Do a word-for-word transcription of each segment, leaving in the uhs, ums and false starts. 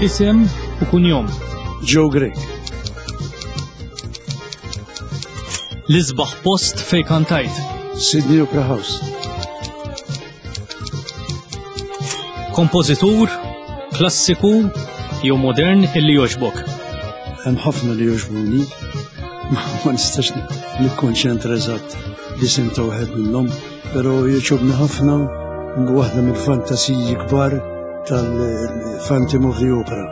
Isem u kunjom. Joe Greg. L-isbaħ post fej kantajt. Sydney Opera House. Kompożitur, klassiku, jew modern illi jogħġbok. Hemm ħafna li jogħġbuni, ma nistax nikkonċentra eżatt l-isem ta' wieħed minnhom, però jogħġobni ħafna waħda mill-fantasiji kbar tal-Phantom of the Opera.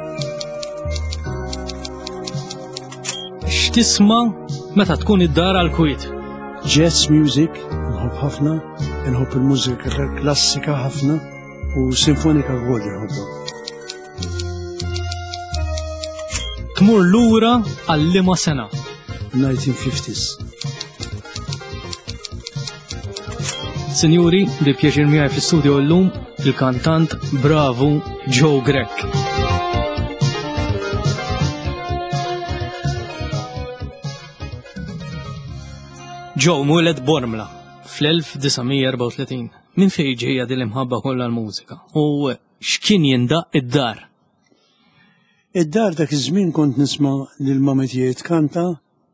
X'tisma' meta tkun id-dar għall-kwiet? Jazz music, nħobb ħafna, nħobb il-mużika klassika ħafna u sinfonika wkoll nħobbha. Tmur lura għal-liema sena? nineteen fifties. Sinjuri, bi pjaċir miegħi fl-istudju llum il-kantant bravu Joe Greg. Joe mweled Bormla fl-elf tisa' erba' u tletin. Min fejn ġejja din l-imħabba kollha l-mużika? U x'kien jindaq id-dar? Id-dar dak iż-żmien kont nisma' lil mama tiegħi tkanta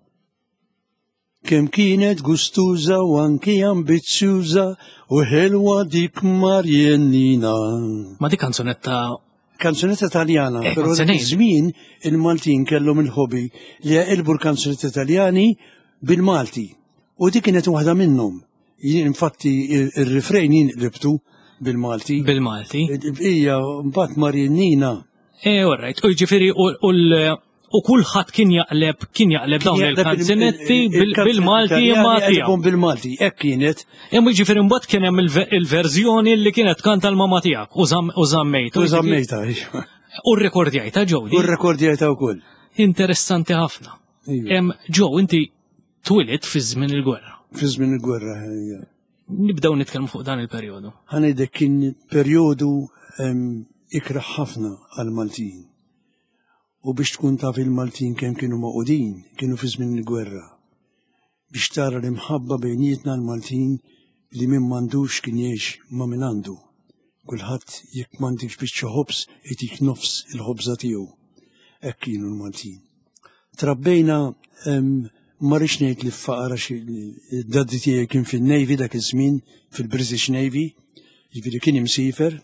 kemm kienet gustuża u anki ambizzjuża u ħelwa dik Marjennina. Ma dik kanzunetta Kanzunetta Taljana, però dak iż-żmien il-Maltin kellhom il-ħobi li jaqilbu l-kanzunetti Taljani bil-Malti. U dik kienet waħda minnhom. Infatti ir-rifrejn jien qlibtu bil-Malti. Bil-Malti. Hija mbagħad Marjennina. Eh, orrajt, u ġifieri u kulħadd kien jaqleb kien jaqleb dawn il-kanzunetti bil-Malti imma tiegħu. Bil-Malti, hekk kienet. Imma ġifieri mbagħad kien hemm il-verżjoni li kienet kanta l-mama tiegħek u żammejtu. U żammejta. U rrekordjajta Joe. U rrekordjajta wkoll. Interessanti ħafna. Joe, inti twilid fi żmien il-gwerra. Fi żmien il-gwerra. Nibdew nitkellmu fuq dan il-perjodu. Ħanejdek kien perjodu ikraħ ħafna għall-Maltin. U biex tkun taf il-Maltin kemm kienu maqudin, kienu fi żmien il-gwerra. Biex tara l-imħabba bejnietna l-Maltin li min m'għandux kien jgħix ma' min għandu. Kulħadd jekk m'għandix biex ħobs itik nofs il-ħobża tiegħu. Hekk kienu l-Maltin. Trabbejna ma rridx ngħid li faqara xi d-daddi tiegħi kien fin-Navy dak iż-żmien, fil-British Navy, jiġifieri kien imsiefer.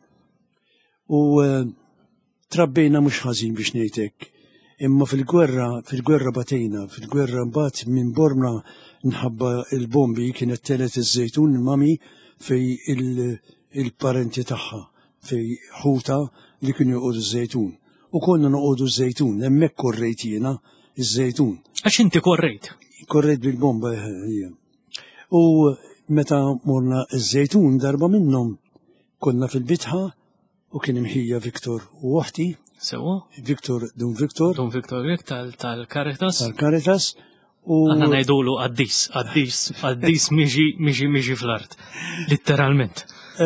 U trabbejna mhux ħażin biex ngħid hekk. Imma fil-gwerra, fil-gwerra batejna, fil-gwerra mbagħad minn Bormla nħabba il-bombi kienet telet iż-żejtun il-mami fej il-parenti tagħha, fej ħuta li kienu joqogħdu żejtun. U konna noqogħdu żejtun, hemmhekk korrejt jiena iż-żejtun. Għax inti korrejt? Korrejt bil-bomba hija. U meta morna iż-żejtun darba minnhom konna fil-bitħa u kien imħija Viktor u waħti. Sewa? Viktor, Dun Viktor. Dun Viktor Grek tal-Caritas. Tal-Caritas. Għanna najdulu għaddis, għaddis, għaddis miġi, miġi, miġi fl-art. Literalment.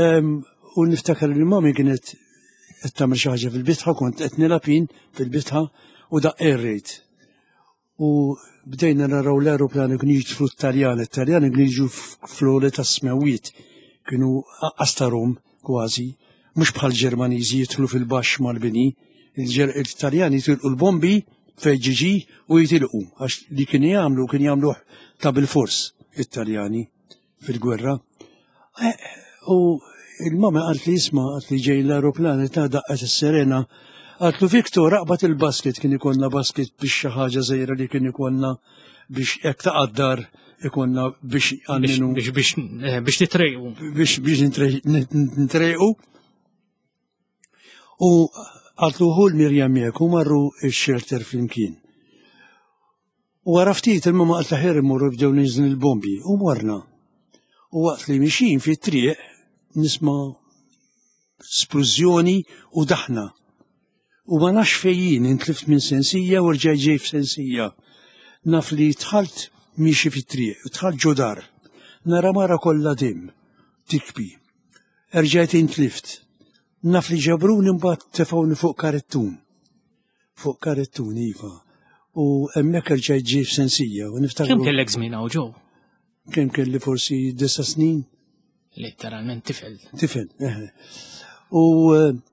U niftakar li mami kienet qed tagħmel xi ħaġa fil-bitħa, kont qed nilapin fil-bitħa u daqqerrejt. U bdejna naraw l-aeroplani kienu jiġu Taljani, Taljani kienu jiġu flore ta' smewiet, kienu astarom kważi. Mux bħal Ġermaniżi jidħlu fil-baxx mal-bini, il-Taljani jitilqu l-bombi fejġiġi u jitilqu, għax li kien jagħmlu kien jagħmlu ta' bil-fors it-Taljani fil-gwerra. U il-mama qalt li jisma' qalt li ġej l-aeroplani ta' daqqet is-serena, qalt lu Viktor aqbad il-basket, kien ikollna basket biex xi ħaġa żgħira li kien ikollna biex hekk ta' qaddar ikonna biex għanninu. Biex nitrejqu. Biex nitrejqu. U għatluħu l-Mirjam miegħek u marru x-shelter flimkien. U għaraftit il-mama għalt laħer imorru bdew nizn il-bombi u marna. U waqt li mixin fi triq nisma splużjoni u daħna. U ma nafx fejjin intlift minn sensija u rġaj ġej f'sensija. Naf li tħalt miexi fi triq, tħalt ġodar. Nara mara kollha dim, tikbi. Erġajt intlift. Naf li ġabruni mbagħad tefawni fuq karettun. Fuq karettun iva. U hemmhekk rġajt ġej f'sensija u niftakru. Kemm kellek żmien hawn ġew? Kemm kelli forsi disa snin. Letteralment tifel. Tifel, eħe. U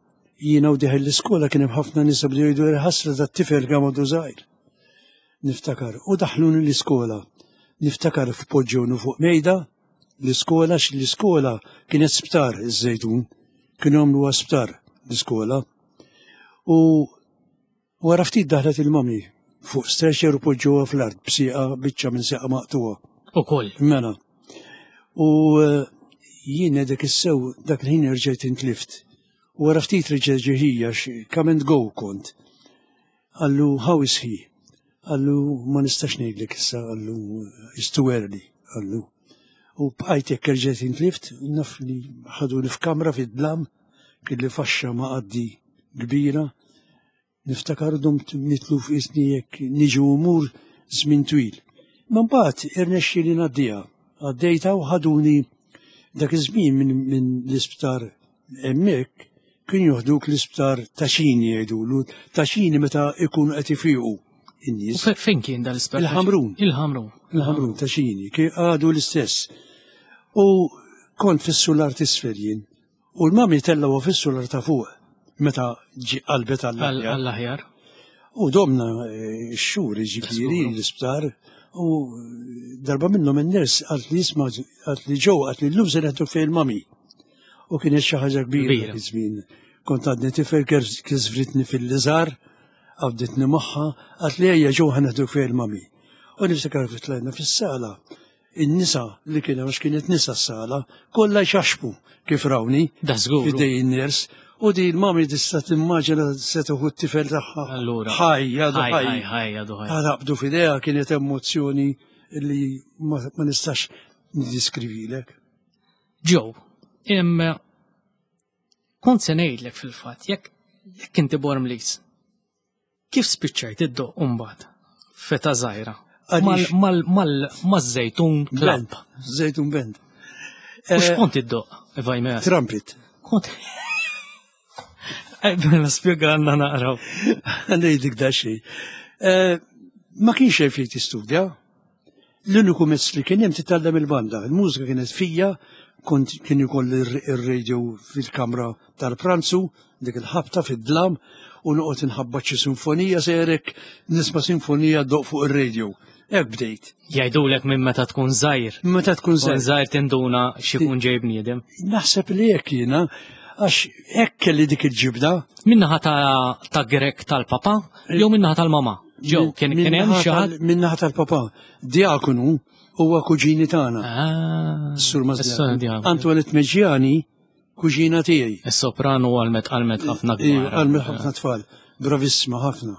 jiena u diħel l-iskola kien hemm ħafna nisa bdew jgħidu ħasra tat-tifel kemm għadu żgħir. Niftakar, u daħluni l-iskola. Niftakar f'poġġewnu fuq mejda l-iskola x l-iskola kienet sptar iż-Żejtun, kienu għamlu sptar l-iskola. U wara ftit daħlet il-mami fuq stretcher u poġġewha fl-art b'sieqa biċċa minn sieqa maqtuha. Ukoll. Mela. U jien dak issew dak il-ħin rġejt intlift. U wara ftit reġgħet ġeħija come and go kont. Għallu how is he? Għallu ma nistax ngħidlek issa, għallu it's too early, għallu. U bqajt jekk rġgħet intlift, naf li ħaduni f'kamra fid-dlam, kelli faxxa ma' qaddi kbira, niftakar dumt nitlu f'isni jekk niġu umur żmien twil. Ma mbagħad irnexxi li ngħaddiha, għaddejta u ħaduni dak iż-żmien minn l-isptar hemmhekk kien joħduk l-isptar taxini jgħidulu, taxini meta ikun qed ifiqu in-nies. Fejn kien dan l-isptar? Il-Ħamrun. Il-Ħamrun. Il-Ħamrun taxini, kien għadu l-istess. U kont fis-sular tisfel jien. U l-mami tellaw fis-sular ta' fuq meta ġi qalbet għall-aħjar. U domna x-xhur ġifieri l-isptar u darba minnhom in-ners qalt li jisma' qalt li ġew qalt li llum se neħdu fejn il-mami. U kienet xi ħaġa kbira żmien. Kont għadni tifel kisvritni fil-liżar, għabditni magħha, qalt li ejja ġew ħaneħdu fejn il-mami. U niftakar tlajna fis-sala, in-nisa li kienu għax kienet nisa s-sala, kollha jxaxbu kif rawni fidej in-ners, u di l-mami tista' timmaġina se tuħu t-tifel tagħha. Allura. Ħaj, għadu ħaj. Ħaj, għadu ħaj. Għadabdu f'idejha kienet emozzjoni li ma nistax niddiskrivilek. Ġew, imma kont se ngħidlek fil-fatt, jekk jekk inti Bormlis, kif spiċċajt id-doq mbagħad feta żgħira mal-żejtun Club. Żejtun Band. U x'kont id-doq, Ivajmer? Trumpet. Kont. Bella spjega għandna naqraw. Ngħidlek da xejn. Ma kienx xejn fejn tistudja. L-uniku mezz li kien hemm titgħallem il-banda. Il-mużika kienet fija, kont kien ikoll ir-radio fil-kamra tal-pranzu, dik il-ħabta fid-dlam, u noqgħod inħabbat xi sinfonija serek nisma' sinfonija doq fuq ir-radio. Hekk bdejt. Jgħidulek minn meta tkun żgħir. Meta tkun żgħir. Żgħir tinduna x'ikun ġej bniedem. Naħseb li hekk jiena għax hekk kelli dik il-ġibda. Minnaħa ta' Grek tal-papa jew minnaħa tal-mama. Ġew kien hemm xi ħadd. Minnaħa tal-papa. Diakonu huwa kuġini tagħna. Ah. Sur Mażdian. Antoinette Meġjani kuġina tiegħi. Is-soprano għalmet għalmet ħafna kbar. Għalmet ħafna tfal. Bravissima ħafna.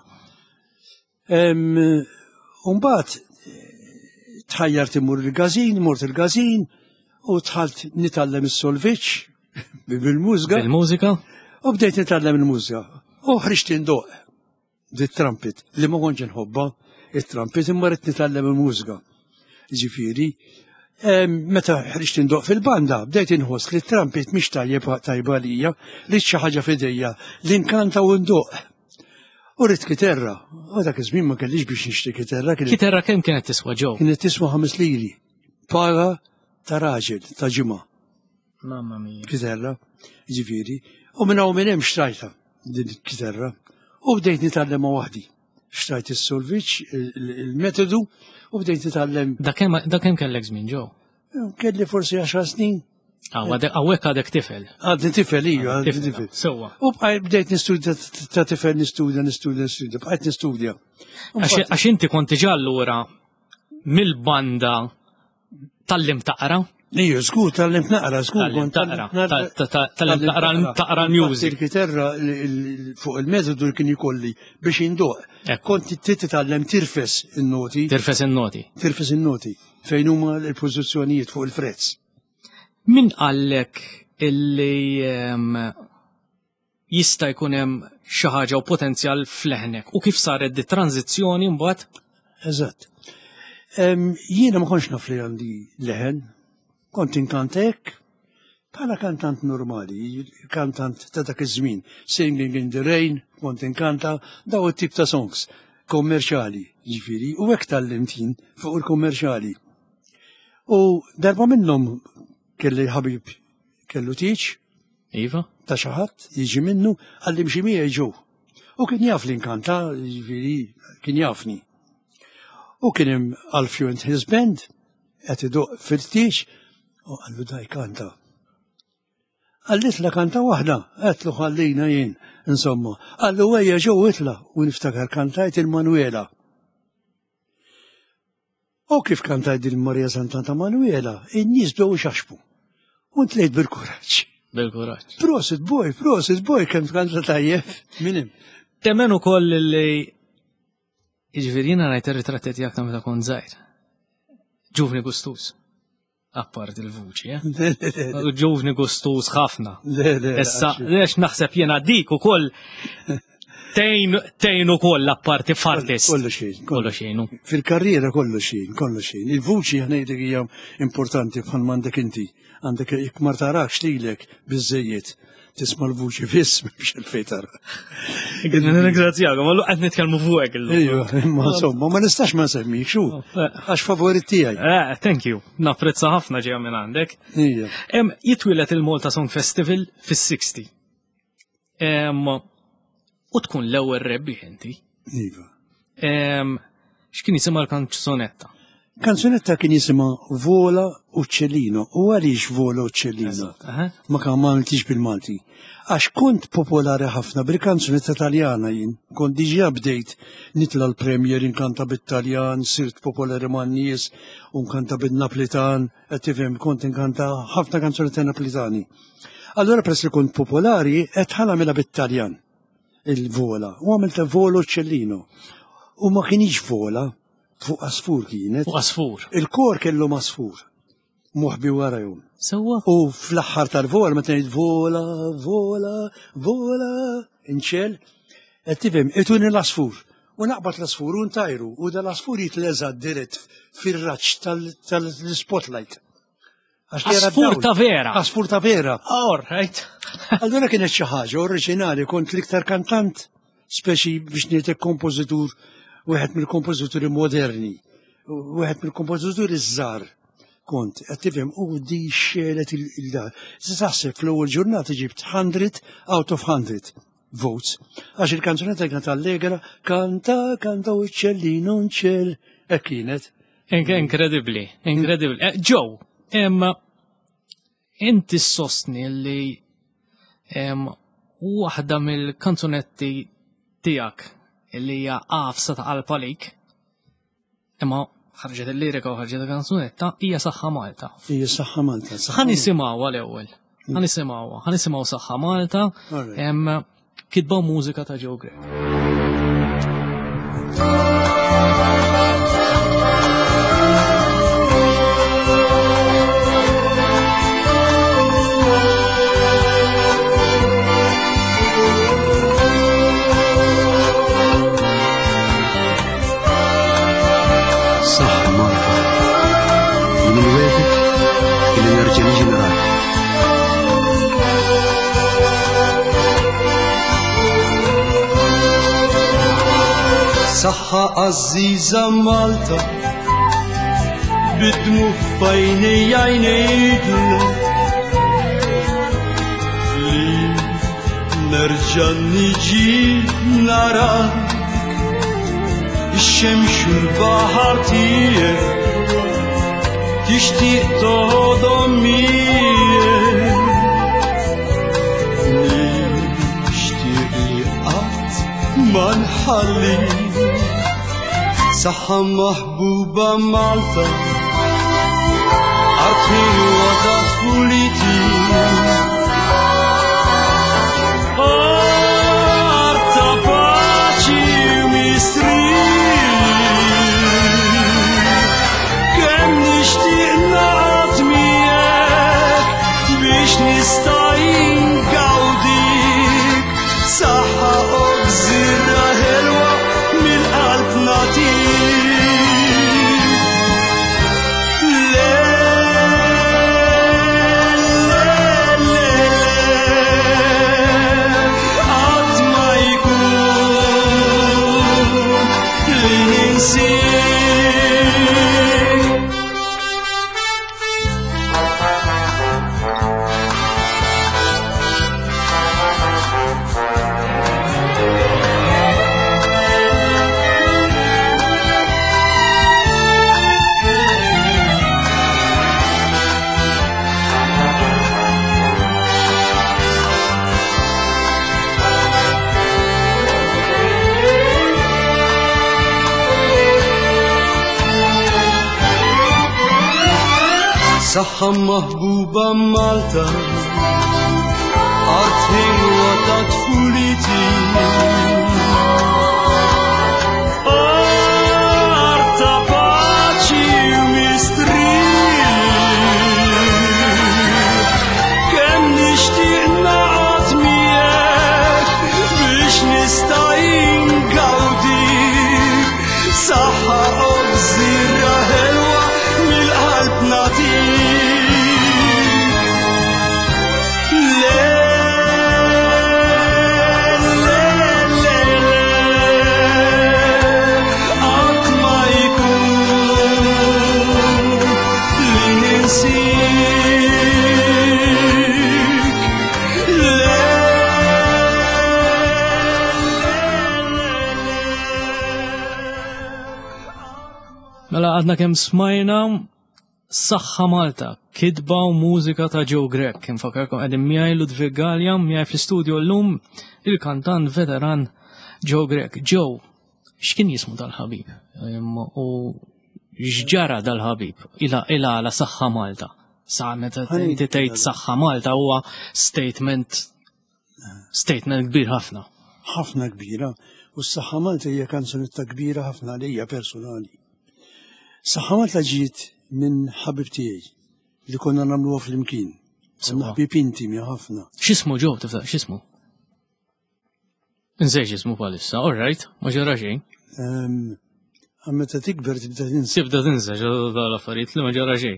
Umbagħad tħajjart imur il-gazin, mort il-gazin u tħalt nitgħallem is-solviċ bil-mużika. Bil-mużika? U bdejt nitgħallem il-mużika. U ħriġt indoq dit-trampet li ma kontx inħobba, it-trampet imma rrid nitgħallem il-mużika. Ġifieri, meta ħriġt indoq fil-banda, bdejt inħoss li t-trampet mhix tajjeb tajba lija, li xi ħaġa f'idejja li nkanta u ndoq. U rrit kiterra, u dak iż-żmien ma kellix biex nixtri kiterra. Kiterra kemm kienet tiswa ġew? Kienet tiswa ħames liri. Paga ta' raġel, ta' ġimgħa. Mamma mia. Kiterra, ġifieri. U minn hawn minn hemm xtrajta din il-kiterra. U bdejt nitgħallem waħdi. Xtrajt is-solviċ, il-metodu, u bdejt nitgħallem. Da kemm kellek żmien ġew? Kelli forsi għaxar snin. Għawek għadek tifel. Għadni tifel, iju, għadni tifel. Sewa. U bdejt nistudja ta' tifel, nistudja, nistudja, nistudja, bqajt nistudja. Għax inti konti ġallura mill-banda tal-lim taqra? Iju, skur tal-lim naqra, skur. Tal-lim taqra, tal-lim taqra taqra music. Il-kiterra fuq il-metodu li kien jikolli biex jindoq. Konti t-titti tal-lim tirfes il-noti. Tirfes il-noti. Tirfes il-noti. Fejn huma l-pożizzjonijiet fuq il-frezz. Min qallek illi jista' jkun hemm xi ħaġa u potenzjal f'leħnek u kif saret di tranzizzjoni mbagħad? Eżatt. Jiena ma kontx naf li għandi leħen, kont inkantek bħala kantant normali, kantant ta' dak iż-żmien, Singing in the Rain, kont inkanta daw it-tip ta' songs kommerċjali, ġifieri, u hekk tallimtin fuq il-kommerċjali. U darba minnhom kelli ħabib kellu tiġ. Iva? ta' xi ħadd jiġi minnu għallim xi miegħi ġew. U kien jaf li nkanta, jiġifieri kien jafni. U kien hemm Alfio and his band qed iduq fil-tiex u qallu daj kanta. Għallitla kanta waħda, għetlu ħallina jien, insomma. Għallu għajja ġew itla u niftakar kantajt il-Manuela. U kif kantajt il-Marja Sant'Anna Manuela, in-nies bdew xaxbu. U ntlejt bil-kuraġġ. Bil-kuraġġ. Prosit boj, prosit boj, kemm kanta tajjeb, minim. Temmen ukoll li jiġifieri jiena ngħid ir-ritratti tiegħek ta' meta kont żgħir. Ġuvni gustus. Appart il-vuċi, eh? Ġuvni gustus ħafna. Issa, lex naħseb jena dik u koll tejn u koll apparti fartist. Kollu xejn. Kollu xejn. Fil-karriera kollu xejn, kollu xejn. Il-vuċi ħnejdek hija importanti bħal m'għandek inti. Għandek jekk ma tarakx lilek biżejjed tisma' l-vuċi biss biex il-fejtar. Ringrazzjakom, għallu qed nitkellmu fuqek illum. Ejju, imma insomma, ma nistax ma nsemmik, xu, għax favorit tiegħi. Eh, thank you. Napprezza ħafna ġejja minn għandek. Ija. Jitwilet il-Malta Song Festival fis-sixty. U tkun l-ewwel rebbieħ inti. Iva. X'kien jisimha l-kanzunetta? Kanzunetta kien jisimha Vola Uccellino. U għaliex Vola Uccellino? Ma kan ma għamiltix bil-Malti. Għax kont popolari ħafna bil-kanzunetta Taljana jien. Kont diġà bdejt nitla l-premier inkanta bit-Taljan, sirt popolari man nies u nkanta bil-Naplitan, qed tifhem kont inkanta ħafna kanzunetti Naplitani. Allura press li kont popolari qed ħanamilha bit-Taljan il-Vola. U għamilta Vola Uccellino. U ma kienx Vola. Fuq asfur kienet. Fuq asfur. Il-kor kellu masfur. Muħbi wara jum. Sewa? U fl-aħħar tal-vola meta ngħid vola, vola, vola, inċel, qed tifhem ituni l-asfur. U naqbad l-asfur u ntajru u dal-asfur jitleża dirett fir-raġġ tal-spotlight. Asfur ta' vera. Asfur ta' vera. All right. Allura kienet xi ħaġa oriġinali kont l-iktar kantant, speċi biex ngħidlek kompożitur wieħed mill-kompożituri moderni, wieħed mill-kompożituri żgħar kont, qed tifhem u di xelet il-dar. Se taħseb fl-ewwel ġurnata ġibt hundred out of hundred votes. Għax il-kanzunetta kienet allegra, kanta, kanta Uccellino nċel, hekk kienet. Inkredibbli, inkredibbli. Joe, inti sostni li waħda mill-kanzunetti tiegħek illi hija qafsa ta' qalb għalik, imma ħarġet il-lirika u ħarġet il-kanzunetta hija Saħħa Malta. Hija Saħħa Malta. Ħa nisimgħuha l-ewwel. Ħa nisimgħuha, ħa nisimgħu Saħħa Malta, kitba mużika ta' Joe Greg. Saħħa għazziza Malta bidmu f'ajni jajnejdlek li nerġa' niġi narak ix-xemx u l-baħar tiegħek tixtieq toħodhom miegħek nixtieq li qatt ma nħallik. Saħħa maħbuba Malta Artħin wada tfuliti Arta paċi mistri Kemm nixtieq naqgħod miegħek biex nista' ingawdik Saħħa u gżira ħelwa mill-qalb natik Le, le, Saħħa maħbuba Malta Art ħejwa ta' tfuliti Art ta' paċi u mistri Kemm nixtieq naqgħod miegħek biex nista' ingawdi Saħħa u gżira ħelwa mill-qalb nagħtik Mela għadna kemm smajna Saħħa Malta, kidba u mużika ta' Joe Grech. Kien fakarkom qegħdin miegħi Ludwig Gallia, miegħi fl-istudju llum il-kantant veteran Joe Grech. Joe, x'kien jismu dal-ħabib? U x'ġara dal-ħabib? Ila ila għala Saħħa Malta. Sa meta inti tgħid Saħħa Malta huwa statement statement kbir ħafna. ħafna kbira. U s-Saħħa Malta hija kanzunetta kbira ħafna għalija personali. Saħħa Malta ġiet minn ħabib tiegħi li konna nagħmluha flimkien. Konna ħbib intimi ħafna. X'ismu ġew tifta x'ismu? Insejx ismu bħalissa, all right, ma ġara xejn. Meta tikber tibda tinsa. Tibda tinsa l-affarijiet li ma ġara xejn.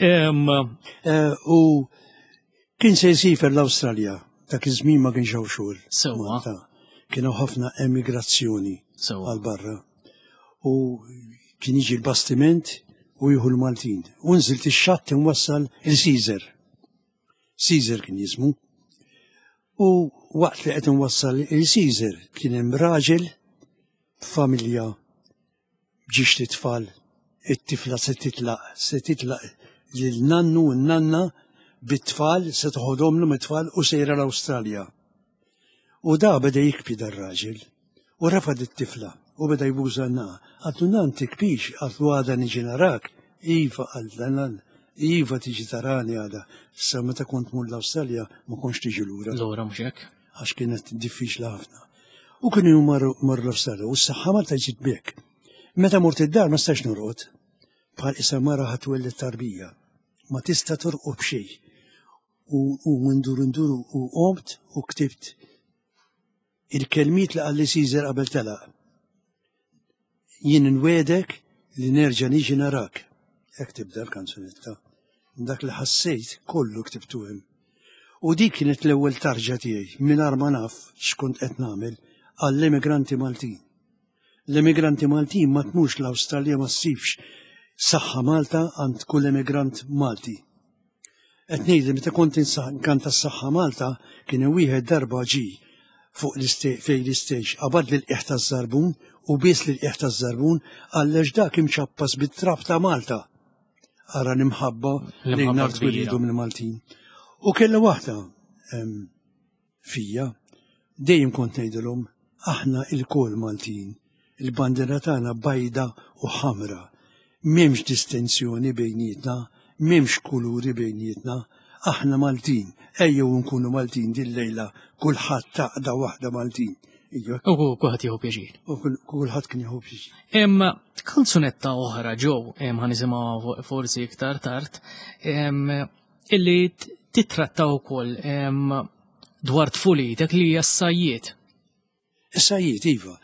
U kien se jsifer l-Awstralja, dak iż-żmien ma kienx hawn xogħol. Sewwa. Kienu ħafna emigrazzjoni għal barra. U kien jiġi l-bastiment u jieħu l-Maltin. U nżilt ix-xatt inwassal il-Caesar. Caesar kien jismu. U waqt li qed inwassal il-Caesar kien hemm raġel b'familja b'ġiex titfal, it-tifla se titlaq, se titlaq lil nannu u n-nanna bit-tfal se toħodhom mit-tfal u sejra l-Awstralja. U da beda jikbi dar-raġel u rafad it-tifla. U beda jbuża na, għaddu nan tikbix, għaddu għada niġi narak, iva għaddan, iva tiġi tarani għada. Sa meta kont mur l-Awstralja ma konx tiġi l-ura. L-ura mhux hekk? Għax kienet diffiċli ħafna. U kienu mar l-Awstralja u s-saħħa Malta ġiet bek. Meta mort id-dar ma stax norqod, bħal isa mara ħatwelli tarbija, ma tista' torqod b'xejn. U ndur ndur u qomt u ktibt il-kelmiet li għalli Caesar qabel telaq. Jien nwedek li nerġa' niġi narak. Hekk tibda l-kanzunetta. Dak li ħassejt kollu ktibtu hemm. U dik kienet l-ewwel tarġa tiegħi mingħajr ma naf x'kont qed nagħmel għall-immigranti Maltin. L-immigranti Maltin ma tmux l-Awstralja ma ssibx Saħħa Malta għand kull immigrant Malti. Qed ngħidli meta kont inkanta s-Saħħa Malta kien wieħed darba ġi fuq fejn l-isteġ qabad li l-qiegħ taż-żarbun u biss li l-qiegħ taż-żarbun għallex dak imċappas bit-trab ta' Malta. Ara nimħabba li nart wilidu minn Maltin. U kellha waħda fija dejjem kont ngħidilhom aħna il-kol Maltin, il-bandera tagħna bajda u ħamra. M'hemmx distinzjoni bejnietna, m'hemmx kuluri bejnietna, aħna Maltin, ejjew nkunu Maltin din-lejla, kulħadd taqda waħda Maltin. U kulħadd jieħu pjaċir. U kulħadd kien jieħu pjaċir. Hemm kanzunetta oħra ġew hemm ħanisimgħuha forsi iktar tard, illi titratta wkoll dwar tfulitek li hija s-sajjiet. Is-sajjiet iva.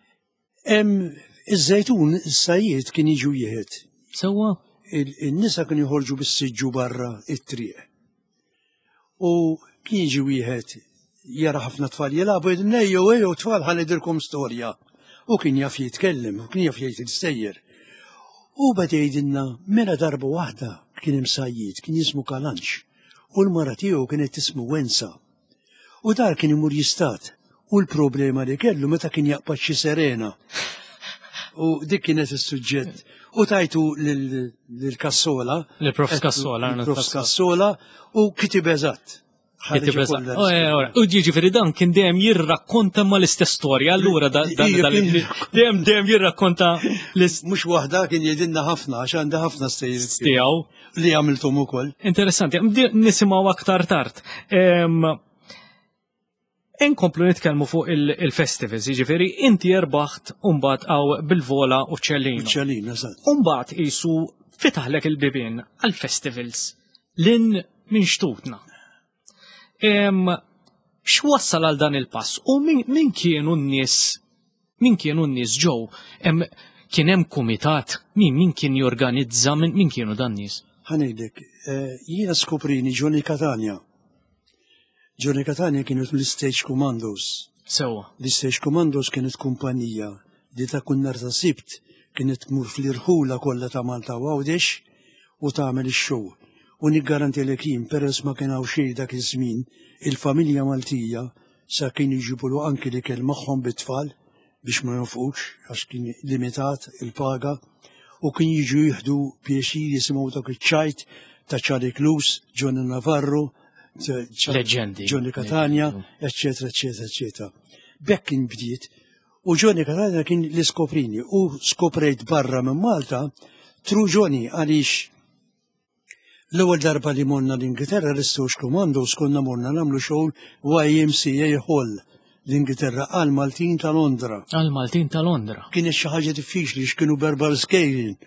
Iż-żejtun is-sajjiet kien jiġu jieħed. Sewwa? In-nisa kien joħorġu bis-siġġu barra it-triq. U kien jiġi wieħed jara ħafna tfal jilagħbu jgħid ejjew ejjew tfal ħanidilkom storja. U kien jaf jitkellem, u kien jaf jgħid il-sejjer. U beda jgħidilna mela darba waħda kien hemm sajjiet, kien jismu Kalanx, u l-mara tiegħu kienet tismu Wensa. U dar kien imur jistat, u l-problema li kellu meta kien jaqbad xi serena. U dik kienet is-suġġett. U tajtu lill-Kassola. Lill-Prof Kassola. Prof Kassola u kitib eżatt. U ġifieri dan kien dejjem jirrakkonta mal-istess storja, allura dejjem dejjem jirrakkonta mhux waħda kien jgħidilna ħafna għax għandha ħafna stejjer tiegħu li għamilthom ukoll. Interessanti, nisimgħu aktar tard. Inkomplu nitkellmu fuq il-festivals, jiġifieri inti erbaħt mbagħad hawn bil-Vola u ċellina. ċellina, eżatt. Mbagħad qisu fitaħlek il-bibien għall-festivals lin minn xtutna. X'wassal għal dan il-pass u min kienu n-nies min kienu n-nies ġew kien hemm kumitat min min kien jorganizza min kienu dan nies? Ħanejdlek, jiena skoprini Johnny Catania. Johnny Catania kienu l-Stage Commandos. Sewa. L-Stage Commandos kienet kumpanija li ta' kull nhar ta' Sibt kienet tmur fl-irħula kollha ta' Malta u Għawdex u tagħmel ix-show. U niggarantilek jien peress ma kien hawn xejn dak iż-żmien, il-familja Maltija sa kien jiġibulu anki li kell magħhom bit-tfal biex ma jonfqux għax kien limitat il-paga u kien jiġu jieħdu pjexir jisimgħu dak iċ-ċajt ta' Charlie Cluse, Johnny Navarro, Leġendi. Johnny Catania, eccetera, eccetera, eccetera. Bekk kien bdiet u Johnny Catania kien li skoprini u skoprejt barra minn Malta tru Johnny għaliex l-ewwel darba li morna l-Ingilterra l-Stage Commandos konna morna nagħmlu xogħol Y M C A Hall l-Ingilterra għal Maltin ta' Londra. Għal Maltin ta' Londra. Kienet xi ħaġa diffiċli x'kienu berba skejjin.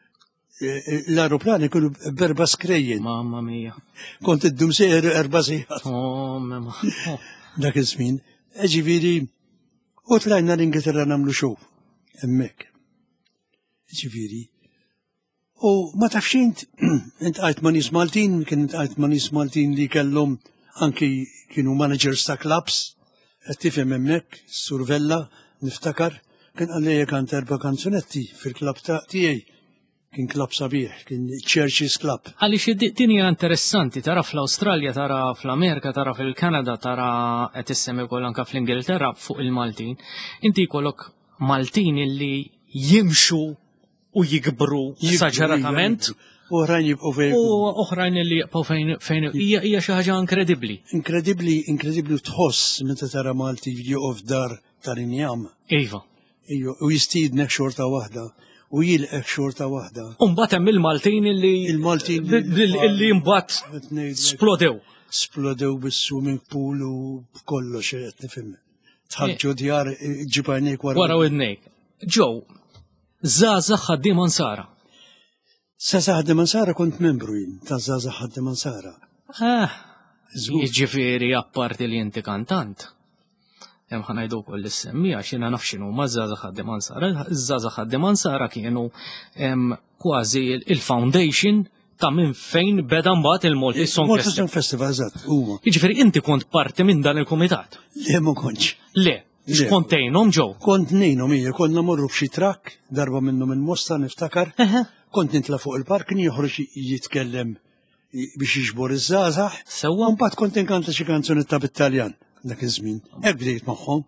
L-aeroplani kienu berba skrejjin. Mamma mia. Kont iddum sejjer erba' sejħat. Oh, mamma. Dak iż-żmien. Ġifieri u tlajna l-Ingilterra nagħmlu show hemmhekk. Ġifieri. U ma tafx int, int għajt ma' nies Maltin, kien għajt ma' nies Maltin li kellhom anki kienu managers ta' clubs, qed tifhem hemmhekk, Survella, niftakar, kien għalleja kant erba' kanzunetti fil-klab ta' tiegħi. Kien klab sabiħ, kien Churches Club. Għaliex din hija interessanti, tara fl-Awstralja, tara fl-Amerika, tara fil-Kanada, tara qed issemmi wkoll anke fl-Ingilterra fuq il-Maltin. Inti jkollok Maltin illi jimxu u jikbru esaġeratament. U oħrajn jibqgħu fejn. U oħrajn li jibqgħu fejn fejn hija xi ħaġa inkredibbli. Inkredibbli, inkredibbli tħoss meta tara Malti joqgħod f'dar tal-injam. Iva. U jistiednek xorta waħda. U jilqek xorta waħda. Mbagħad hemm il-Maltin illi il-Maltin illi mbagħad splodew. Splodew bis-swimming pool u kollox qed nifhem. Tħaġġu djar ġibajnek wara. Wara widnejk. Ġew żgħażagħ ħaddiem Ansara. Żgħażagħ ħaddiem Ansara kont membru jien ta' żgħażagħ ħaddiem Ansara. Ah. Jiġifieri apparti li inti kantant. Hemm ħanajdu wkoll is-semmija x'jiena naf x'inhu ma' żgħażagħ ħaddiem Ansara. Iż-żgħażagħ ħaddiem Ansara kienu kważi il-foundation ta' minn fejn beda mbagħad il-Malti Song Festival. Song Festival, eżatt, huma. Jiġifieri inti kont parti minn dan il-kumitat. Le ma kontx. Le, x'kont tgħinhom ġew? Kont ngħinhom hija, konna morru b'xi trakk, darba minnhom il-Mosta niftakar. Kont nitla fuq il-park joħroġ jitkellem biex jiġbor iż-żgħażagħ. Sewwa. Mbagħad kont inkanta xi kanzunetta bit-Taljan. Dak iż-żmien, hekk bdejt magħhom.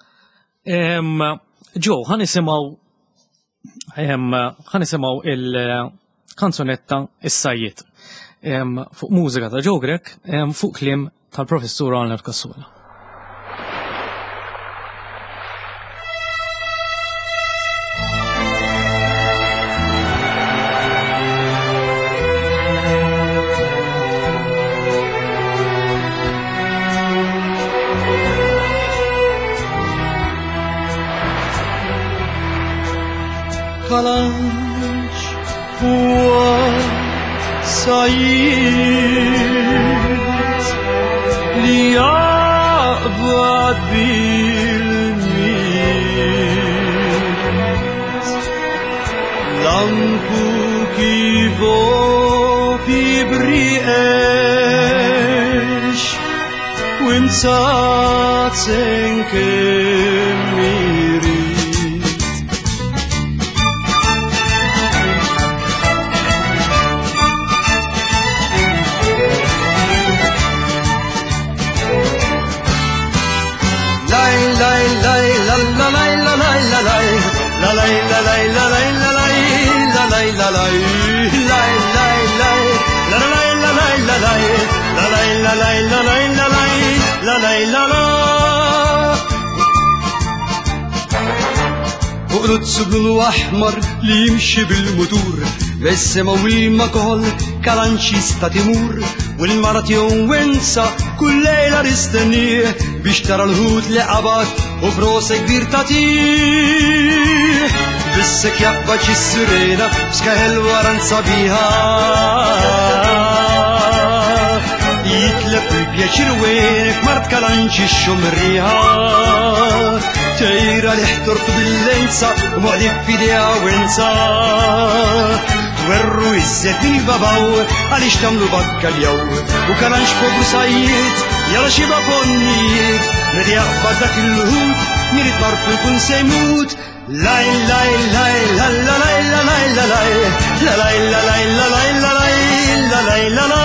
Ġew, ħanisimgħu ħanisimgħu il-kanzunetta Is-Sajjied fuq mużika ta' Joe Grech fuq kliem tal-Professur Arnold Cassola. Kalanç huwa sajjied li jaqbad bil-miet lanku kivo kibriex u imsatzen kemmiri. La la la la la la la la la la la la la la la la la la. وقرد سبلونه أحمر اللي يمشي بالموتور بالسما والمكهول كالانشيستا تيمور والمرات يوم وانسى كل ليلة نستنيه بيشترى الهوت لعبات وبروسه كبير تطيح بسك يقبج السرينة بسكهل ورنسى بيها يتلف بيشر وينك مرت كالانشي الشمريها تيرا اللي احترت باللنسة ومعدك في ديها وانسى وروا الزيتين باباو عليش تملو بكا اليوم وكلانش بوبر سايد يلا شبا بونيت ندي أخبادك الهوت نريد مرتو يكون سيموت لاي لاي لاي لا لا لاي لا لاي لا لاي لا لاي لا لاي لا لاي لا لاي لا لاي لا لا.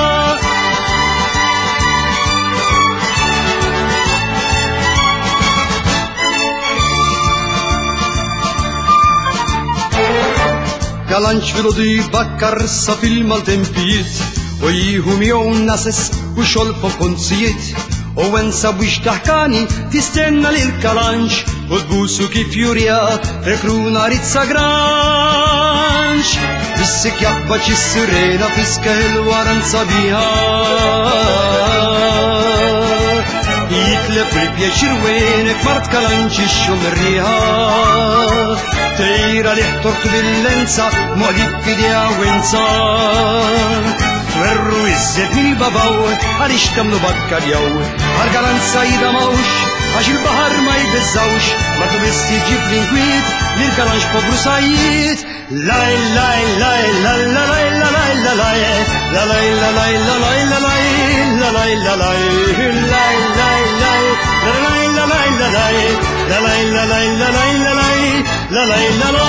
Kalanċ filodi bakkar sa fil-maltempijiet u jihum jom nases u xolfu konzijiet u wensa biex taħkani tistenna li l-kalanċ u tbusu kif jurja rekruna rizza granċ bissik jaqbaċ is-sirena fiska il-waran sabiħa jitlef il-pjeċir wenek mart kalanċ ix-xumriħa تيرا اللي احترت باللنسة موليك في ديها وانسى توروا الزيت من الباباو عريش تمنو بكا اليوم هرقلان سايدة موش عش البحر ما يبزاوش ما تبسي جيب لنكويت للقلانش بابرو سايد لاي لاي لاي لا لا لاي لا لاي لا لاي لا لاي لا لاي لا لاي لا لاي لا لاي لا لاي لاي لاي لاي لا لاي لا لاي لا لاي لا لاي لا لاي لا لاي لا لاي لا لا.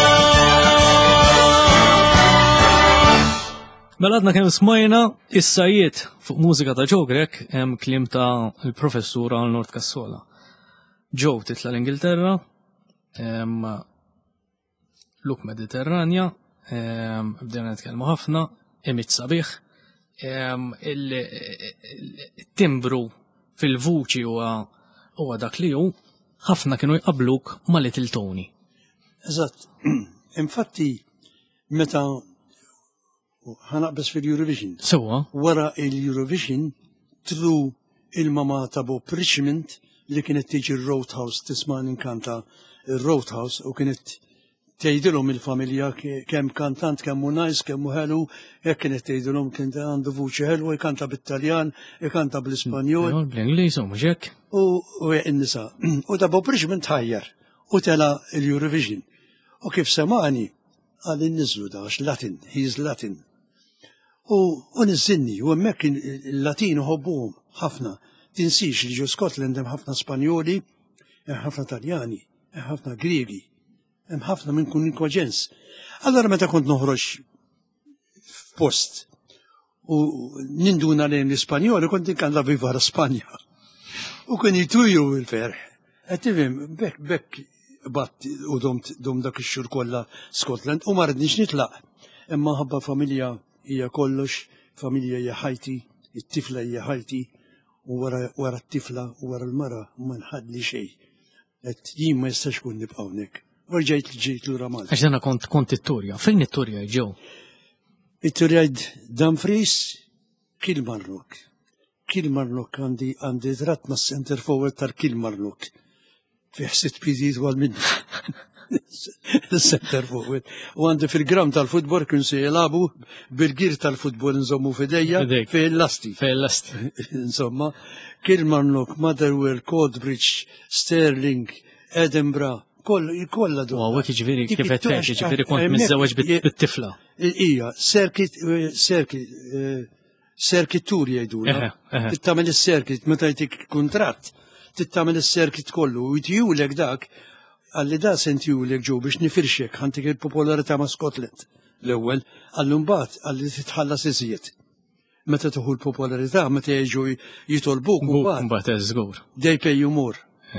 Mela għadna kemm smajna is-sajjiet fuq mużika ta' Joe Grech hemm kliem ta' il-professur Arnold Cassola. Joe titla l-Ingilterra, luk Mediterranja, bdejna nitkellmu ħafna, imit sabiħ, il-timbru fil-vuċi huwa dak li hu ħafna kienu jqabluk ma' Little Tony. Eżatt, infatti meta ħanaqbes fil-Eurovision. Sewa. Wara il-Eurovision tru il-mama ta' Bob Richmond li kienet tiġi r-Roadhouse tisma' inkanta r-Roadhouse u kienet tgħidilhom il-familja kemm kantant kemm hu nice kemm hu ħelu hekk kienet tgħidilhom kien għandu vuċi ħelwa jkanta bit-Taljan, jkanta bl-Ispanjol. Bl-Ingliż u mhux hekk. U n-nisa. U ta' Bob Richmond ħajjar u tela il-Eurovision. U kif semani għal in-niżlu dax Latin, he's Latin. U nizzinni, u hemmhekk il-Latin uħobbuhom ħafna. Tinsix li ġo Scotland hemm ħafna Spanjoli, hemm ħafna Taljani, hemm ħafna Griegi, hemm ħafna minn kun inkwaġens. Allora meta kont noħroġ f'post u ninduna lejn l-Ispanjoli kont inkanda viva Spanja. U kien jituju il-ferħ. Qed tifhem bekk bekk bat u dom dak ix-xhur kollha Scotland u ma rridniex nitlaq. Imma ħabba familja hija kollox, familja hija ħajti, it-tifla hija ħajti u wara t-tifla u wara l-mara ma nħadli xejn. Qed jien ma jistax kun nibqa' hawnhekk. U rġajt ġejt lura Malta. Għax dana kont kont it-Turja. Fejn it-Turja ġew? It-Turja Dumfries, Kilmarnock. Kilmarnock għandi għandi dratt ma' center forward tal-Kilmarnock. Fih sitt pidiet għal minni. Center forward. U għandi fil-gram tal-futbol kun se jelabu bil-gir tal-futbol nżommu fidejja fil-lasti. Fil-lasti. Insomma, Kilmarnock, Motherwell, Coldbridge, Stirling, Edinburgh, kolla du. Wow, għek ġviri kifet feċi, ġviri kont mizzawġ bit-tifla. Ija, circuit tour jajdu. Tittamel il-circuit, meta jtik kontrat, tittamel il-circuit kollu, u jtijulek dak, għalli da sentijulek ġu biex nifirxek, għantik il-popolarità ma' Scotland. L-ewel, għallumbat, għalli titħallas iżjiet. Meta tuħu l-popolarità, meta jġu jitolbuk, mbagħad eżgur. They pay you more.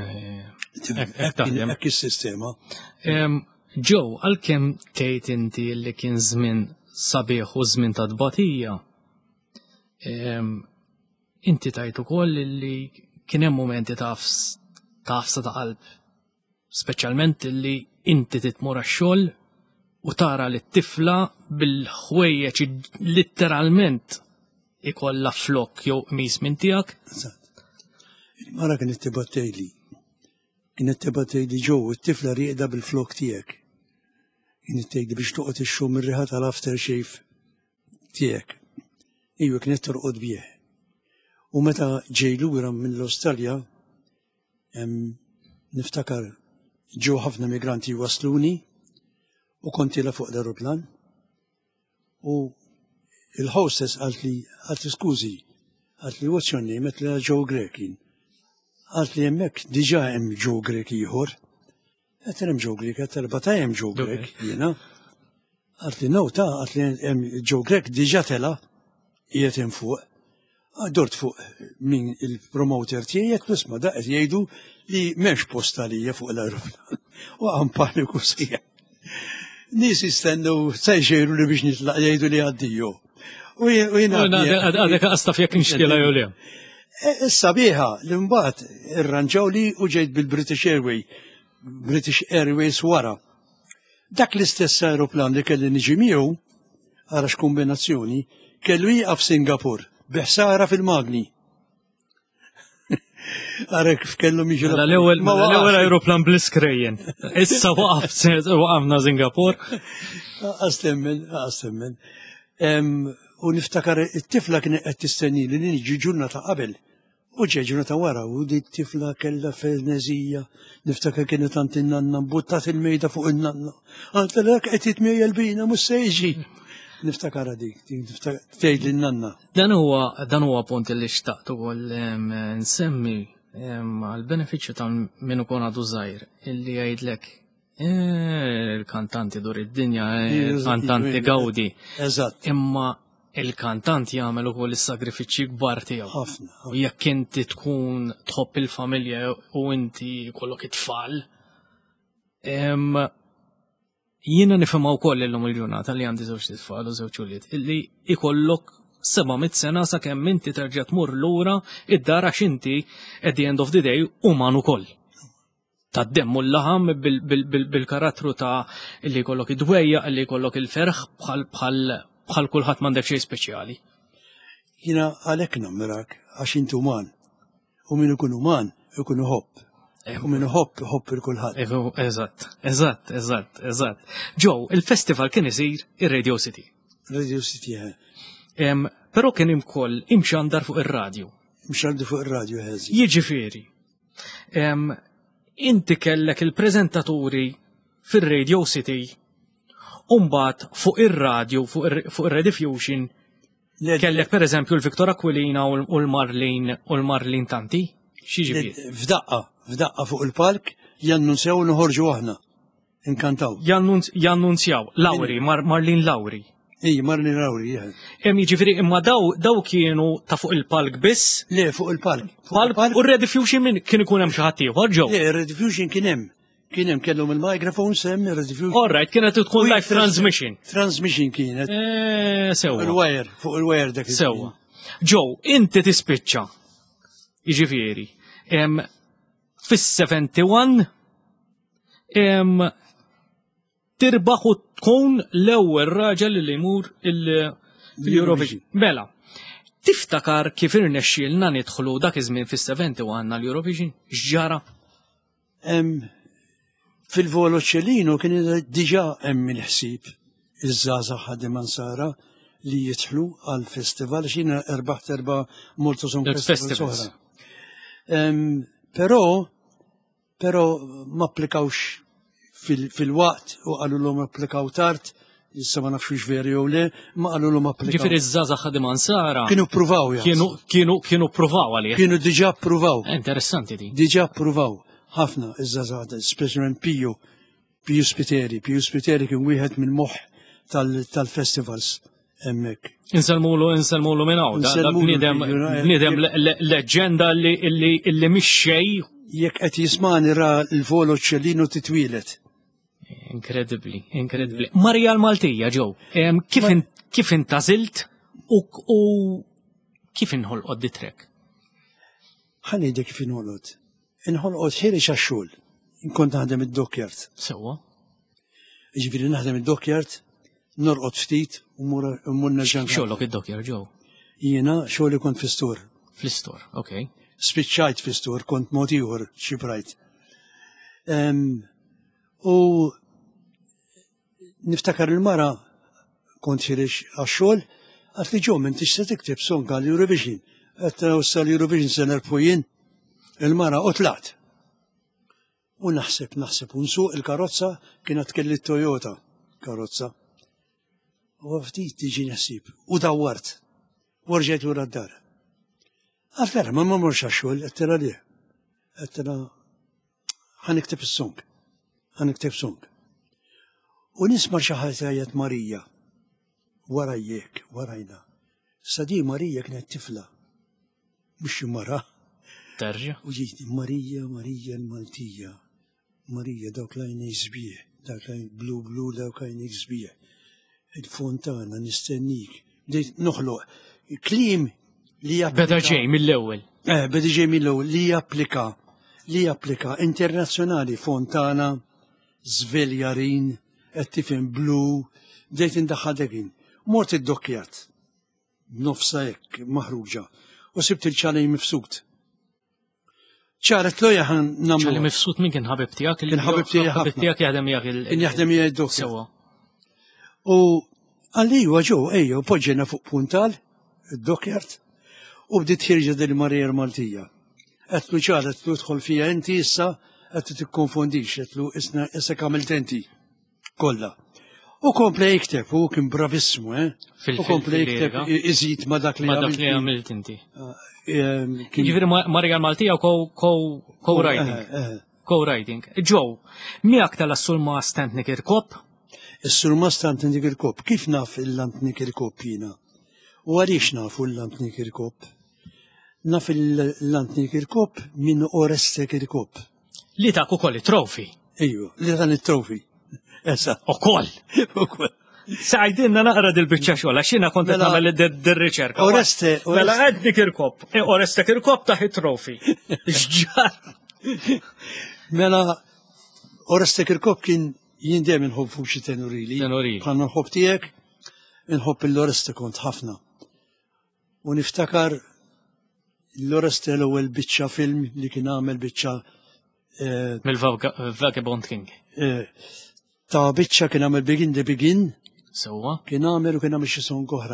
Ekk is-sistema. Ġew, għalkemm tgħid inti li kien żmien sabiħ u żmien ta' tbatija, inti tajt ukoll li kien hemm momenti ta' ħafsa ta' qalb, speċjalment li inti titmur għax-xogħol u tara li t-tifla bil-ħwejjeġ litteralment ikollha flok jew qmis minn tiegħek. Il-mara kienet tibgħat tgħidli. Kienet tibgħat tgħidli ġew it-tifla rieqda bil-flok tiegħek. Kienet tgħidli biex toqgħod ix-xhum ir-riħa tal-aftershave tiegħek. Ejwa kienet torqod bih. U meta ġej lura mill-Awstralja, niftakar ġew ħafna migranti wasluni u kont ilha fuq l-aeroplan u il-hostess qalt li qalt li skużi, qalt li what's your name, qalt li Joe Grek jien. Qalt li hemmhekk diġà hemm Joe Grek ieħor. Qed hemm Joe Grek, qed erbata' hemm Joe Grek jiena. Qalt li no ta' qalt li hemm Joe Grek diġà tela qiegħed hemm fuq. Dort fuq min il-promoter tiegħek tisma' daqq jgħidu li m'hemmx post għalija fuq l-aeroplan. U għam paniku sija. Nies jistennew se jxejru li biex nitlaq jgħidu li għaddiju. U jiena għadek qastaf jekk nixkiela jew le. Issa bieħa li mbagħad irranġaw li u ġejt bil-British Airways, British Airways wara. Dak l-istess aeroplan li kelli niġi miegħu ara x'kombinazzjoni kellu jieqaf Singapur biħsara fil-magni. Għarek f'kellu miġu. L-ewel aeroplan bl-iskrejjen. Issa waqafna Singapur. Għastemmen, għastemmen. U niftakar it-tifla kien qed tistenni li niġi ġurnata qabel. U ġej ġurnata wara u di t-tifla kellha fernezija. Niftakar kienet għand in-nanna mbuttat il-mejda fuq in-nanna. Għantlek qed jitmejjel bina mhux se jiġi. Niftakar dik, tgħid lin-nanna. Dan huwa dan huwa punt li xtaqt ukoll nsemmi għall-benefiċċju ta' min ukun għadu żgħir illi jgħidlek il-kantanti dur id-dinja, il-kantanti gawdi. Eżatt. Imma il-kantant jagħmel ukoll is-sagrifiċċji kbar tiegħu. Ħafna. U jekk inti tkun tħobb il-familja u inti kollok it-tfal, jiena nifhimha wkoll illum il-ġurnata li għandi żewġ tfal u żewġ ulied illi ikollok sebgħa sena sakemm inti terġa' tmur lura id-dar għax inti at the end of the day uman ukoll. Tad-demmu l-laħam bil-karattru ta' illi jkollok id-dwejja, illi jkollok il-ferħ bħal kulħadd m'għandek xejn speċjali. Jiena għalhekk namrak għax inti uman. U min ikun uman ikun iħobb. U min iħobb iħobb il-kulħadd. Eżatt, eżatt, eżatt, eżatt. Joe, il-festival kien isir ir-Radio City. Radio City, eh. Però kien imkoll imxandar fuq ir-radju. Imxandar fuq ir-radju ħeżi. Jiġifieri. Inti kellek il-preżentaturi fir-Radio City u mbagħad fuq ir-radju fuq ir-Rediffusion kellek pereżempju l-Viktor Aquilina u l-Marlin u l-Marlin Tanti. X'jiġifieri? F'daqqa, f'daqqa fuq il-palk jannunzjaw noħorġu aħna. Inkantaw. Jannunzjaw. Lawri, Marlin Lawri. Ej, Marlin Lawri, jah. Hemm jiġifieri imma daw daw kienu ta' fuq il-palk biss? Le, fuq il-palk. Palk u r-Rediffusion min kien ikun hemm xi ħadd ieħor ġew? Le, ir-Rediffusion kien hemm. Kien hemm kellhom il-microphones hemm ir-Rediffusion. All right, kienet tkun live transmission. Transmission kienet. Eh, sewwa. Il-wire, fuq il-wire dak. Sewwa. Joe, inti tispiċċa. Jiġifieri, fis-seventy-one tirbaħ u tkun l-ewwel raġel li jmur fil-Eurovision. Mela, tiftakar kif irnexxielna nidħlu dak iż-żmien fis-seventy-one għall-Eurovision? X'ġara? Fil-Voloċellino kien diġà hemm il-ħsieb iż-żgħażagħ ħadiem Ansara li jidħlu għall-festival x'jiena erbaħt erba' Multisom Festivals oħra. Però però ma applikawx fil-waqt u qalu l-hom applikaw tard, issa ma nafx veri jew le, ma qalu l-hom applikaw. Ġifieri iż-żgħażagħ ħadiem Ansara. Kienu pruvaw Kienu kienu pruvaw għalih. Kienu diġà pruvaw. Interessanti di. Diġà pruvaw. Ħafna iż-żgħażagħ, speċjalment Piju, Piju Spiteri. Piju Spiteri kien wieħed mill-moħħ tal-festivals hemmhekk. Inselmulu, inselmulu minn hawn. Bniedem leġenda li mhix xejn. Jekk qed jismani ra l-Voloċellino titwielet. Inkredibbli, inkredibbli. Marija l-Maltija, Joe, kif intażilt u kif inħolqod di trek? ħanejdek kif inħolqot. Inħolqot ħireċ għax-xogħol. Inkont naħdem id-dockyard. Sewwa. Jiġifieri naħdem id-dockyard, norqod ftit u mmur nerġa' Xogħlok id-dokjar ġew. Jiena xogħli kont fis-stur. Fl-istor, okej. Spiċċajt fis-stur, kont mod ieħor xi brajt. U niftakar il-mara kont ħireċ għax-xogħol, għat li ġew minn tista' tikteb song għall-Eurovision. Qed wassal Eurovision se nerbħu jien il-mara u tlaqt. U naħseb naħseb u nsuq il-karozza kienet kelli Toyota karozza. U ftit tiġi naħsib u dawwart. U rġajt wara d-dar. Għaltara, ma mmorx għax-xogħol, qed tara li. Qed tara ħanikteb is-song. Ħanikteb song. U nisma' xi ħadd jgħid Marija. Warajjek, warajna. Sadi Marija kienet tifla. Mhux mara. Terġa'. U ġiet Marija, Marija l-Maltija. Marija dawk lajni sbieħ, dawk lajn blu blu dawk lajni sbieħ. Il-fontana nistennik. Bdejt noħloq kliem li japplika. Beda ġej mill-ewwel. Eh, beda ġej mill-ewwel li japplika. Li japplika internazzjonali fontana, Zveljarin, qed tifhem blu, bdejt indaħħal dekin. Mort id-dokkjat. Nofsa hekk maħruġa. U sibt il-ċalej mifsut. ċaret loja ħan namlu. ċalej mifsut minn kien ħabib tiegħek? Kien ħabib tiegħi ħafna. Ħabib tiegħek jaħdem jagħ il- Kien jaħdem jgħid id-dokkjat. Sewwa. U għalli ġew ejja poġġena fuq puntal, id-dokkjart, u bdiet ħirġa del Marija Maltija. Qed lu ċaret lu tħol fija inti issa qed tikkonfondix, qed lu isna issa għamilt inti kollha. U kompla jikteb, u kien bravissimu, eh? U kompla jikteb iżid ma dak li Ma dak li għamilt inti. Kien Ġifieri Marija Maltija co-writing. Co-writing. Ġew, miegħek tal-assulma Stantnik Irkop? Is-surma Stantnik Irkop. Kif naf il-Lantnik Irkop jiena? U għaliex nafu l-Lantnik Irkop? Naf il-Lantnik Irkop minn Orestek Irkop. Li dak ukoll it-trofi. Ejju, li dan it-trofi. Esa. Ukoll. Sajdinna naqra dil-biċċa xogħol għax jiena kont qed nagħmel dir-riċerka. Oreste. Mela Stantnik Irkop. Orestek Irkop taħ it-trofi. X'ġar. Mela Orestek Irkop kien jien dejjem inħobb fuq xi tenurili. Tenurili. Bħal nħobb tiegħek, inħobb il-Oreste kont ħafna. U niftakar l-Oreste l-ewwel biċċa film li kien għamel biċċa Mill-Vagabond King. Ta' biċċa kien għamel Begin the Begin. Sewwa. Kien għamel u kien għamel xi song oħra.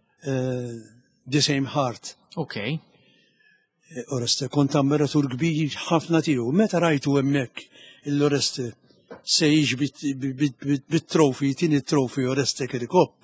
The Same Heart. Okej. Oreste kont ammiratur kbir ħafna tiegħu. Meta rajtu hemmhekk l-Oreste se jiġi bit-trofi, tieni trofi Oreste Irkop.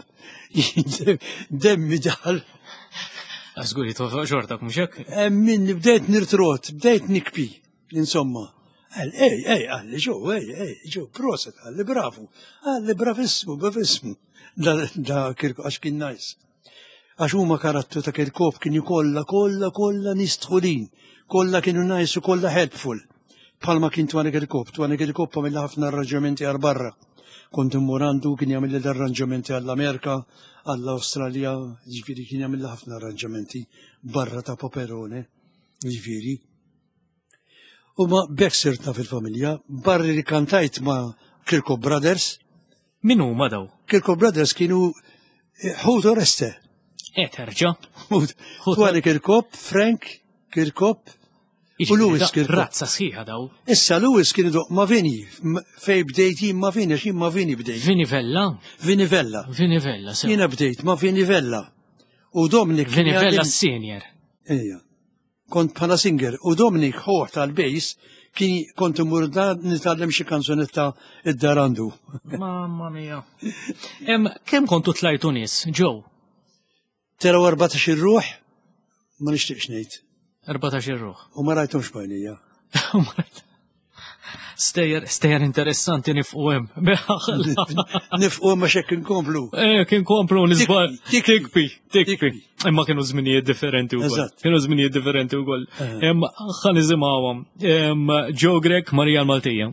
Demmi daħal. Żgur jitwa ġortak mhux hekk? Minni bdejt nirtrot, bdejt nikpi, insomma. Għal, ej, ej, għalli ġo, ej, ej, ġo, proset, għalli bravu, għalli bravissmu, bravissmu. Da Kirkop, għax kien najs. Għax huma karattu ta' Kirkop kien kolla, kolla, kolla nistħulin, kolla kienu najs u kolla helpful. Palma kien Twani Kirkop, Twani Kirkop għamil ħafna arranġamenti għal barra. Kont immorandu kien jagħmel l-arranġamenti għall-Amerika, għall-Awstralja, ġifieri kien jagħmel ħafna arranġamenti barra ta' Paperone, ġifieri. U ma bekk sirtna fil-familja, barri li kantajt ma' Kirkop Brothers. Min huma daw? Kirkop Brothers kienu ħut Oreste. Eh, terġa'. Twani Kirkop, Frank Kirkop u Louis Kirkop. Razza sħiħa daw. Issa Louis kien iduq ma' Vini, fej bdejt jien ma' Vini, xin ma' Vini bdejt. Vinivella? Vinivella. Vinivella, sew. Jiena bdejt ma' Vinivella. U Dominik. Vinivella senior. Ejja. Kont bħala singer u Dominik ħoħ tal-bejs kien kont imur nitgħallem xi kanzunetta id-darandu. Mamma mia. Kemm kontu tlajtu nies, ġew? Tera arbatax ir-ruħ ma nixtieqx ngħid. Arbatax ir-ruħ. U ma rajthomx bajnija. Stejjer, stejjer interessanti nifqu hemm. Nifqu hemm għax hekk inkomplu. Eh, kien komplu nisbal. Tikbi, tikbi. Imma kienu żminijiet differenti wkoll. Kienu żminijiet differenti wkoll. Hemm ħa nisimgħuhom. Joe Greg, Marija Maltija.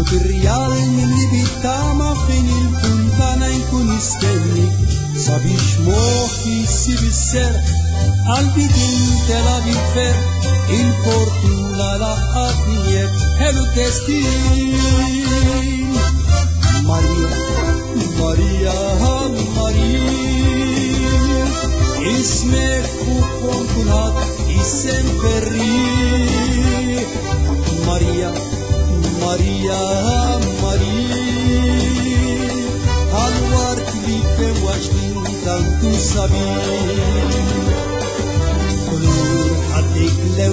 fir-rjal milli bittama fejn il-puntana jkun jistenni sabiex moħħi jsib is-ser qalbi tintela bil-fer il-fortuna laqqatni jekk ħelu destin. Maria, Maria, Maria, ismek fuq kulħadd isem ferri. Maria, Maria, Maria, għal-wart li fewaġni tantu sabi. Kulur ħaddik lew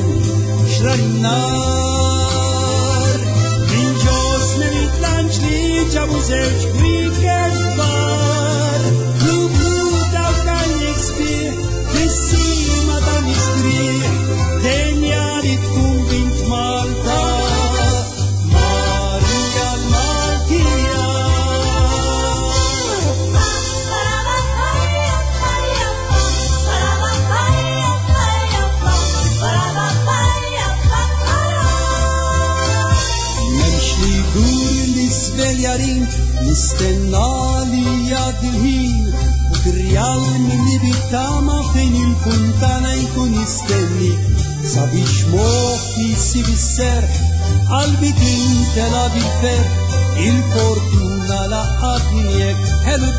xrannar min ġos mill-tlanċ li ġabu żewġ wiekend bar. Blu blu dawk għall-iksbieħ fis-sima ta' mistrieħ denja li tkun bint Malta. Maria l-Maltija. Memx li dur l-isveljarin nistenna li jgħaddi l-ħin u fir-rjal milli bittama fejn il-puntana jkun jistenni sabiex moħħi jsib is-ser qalbi tintela bil-fer il-fortuna laqqatni jekk ħelu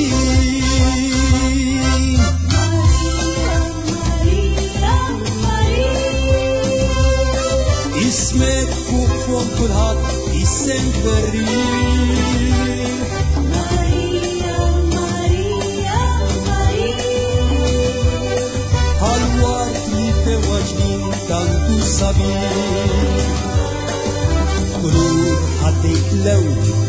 destin. Ismek fuq fuq kulħadd isem ferri. Maria, Maria, Maria, għal-wart li fewaġni tantu sabi. Kulur ħaddik lew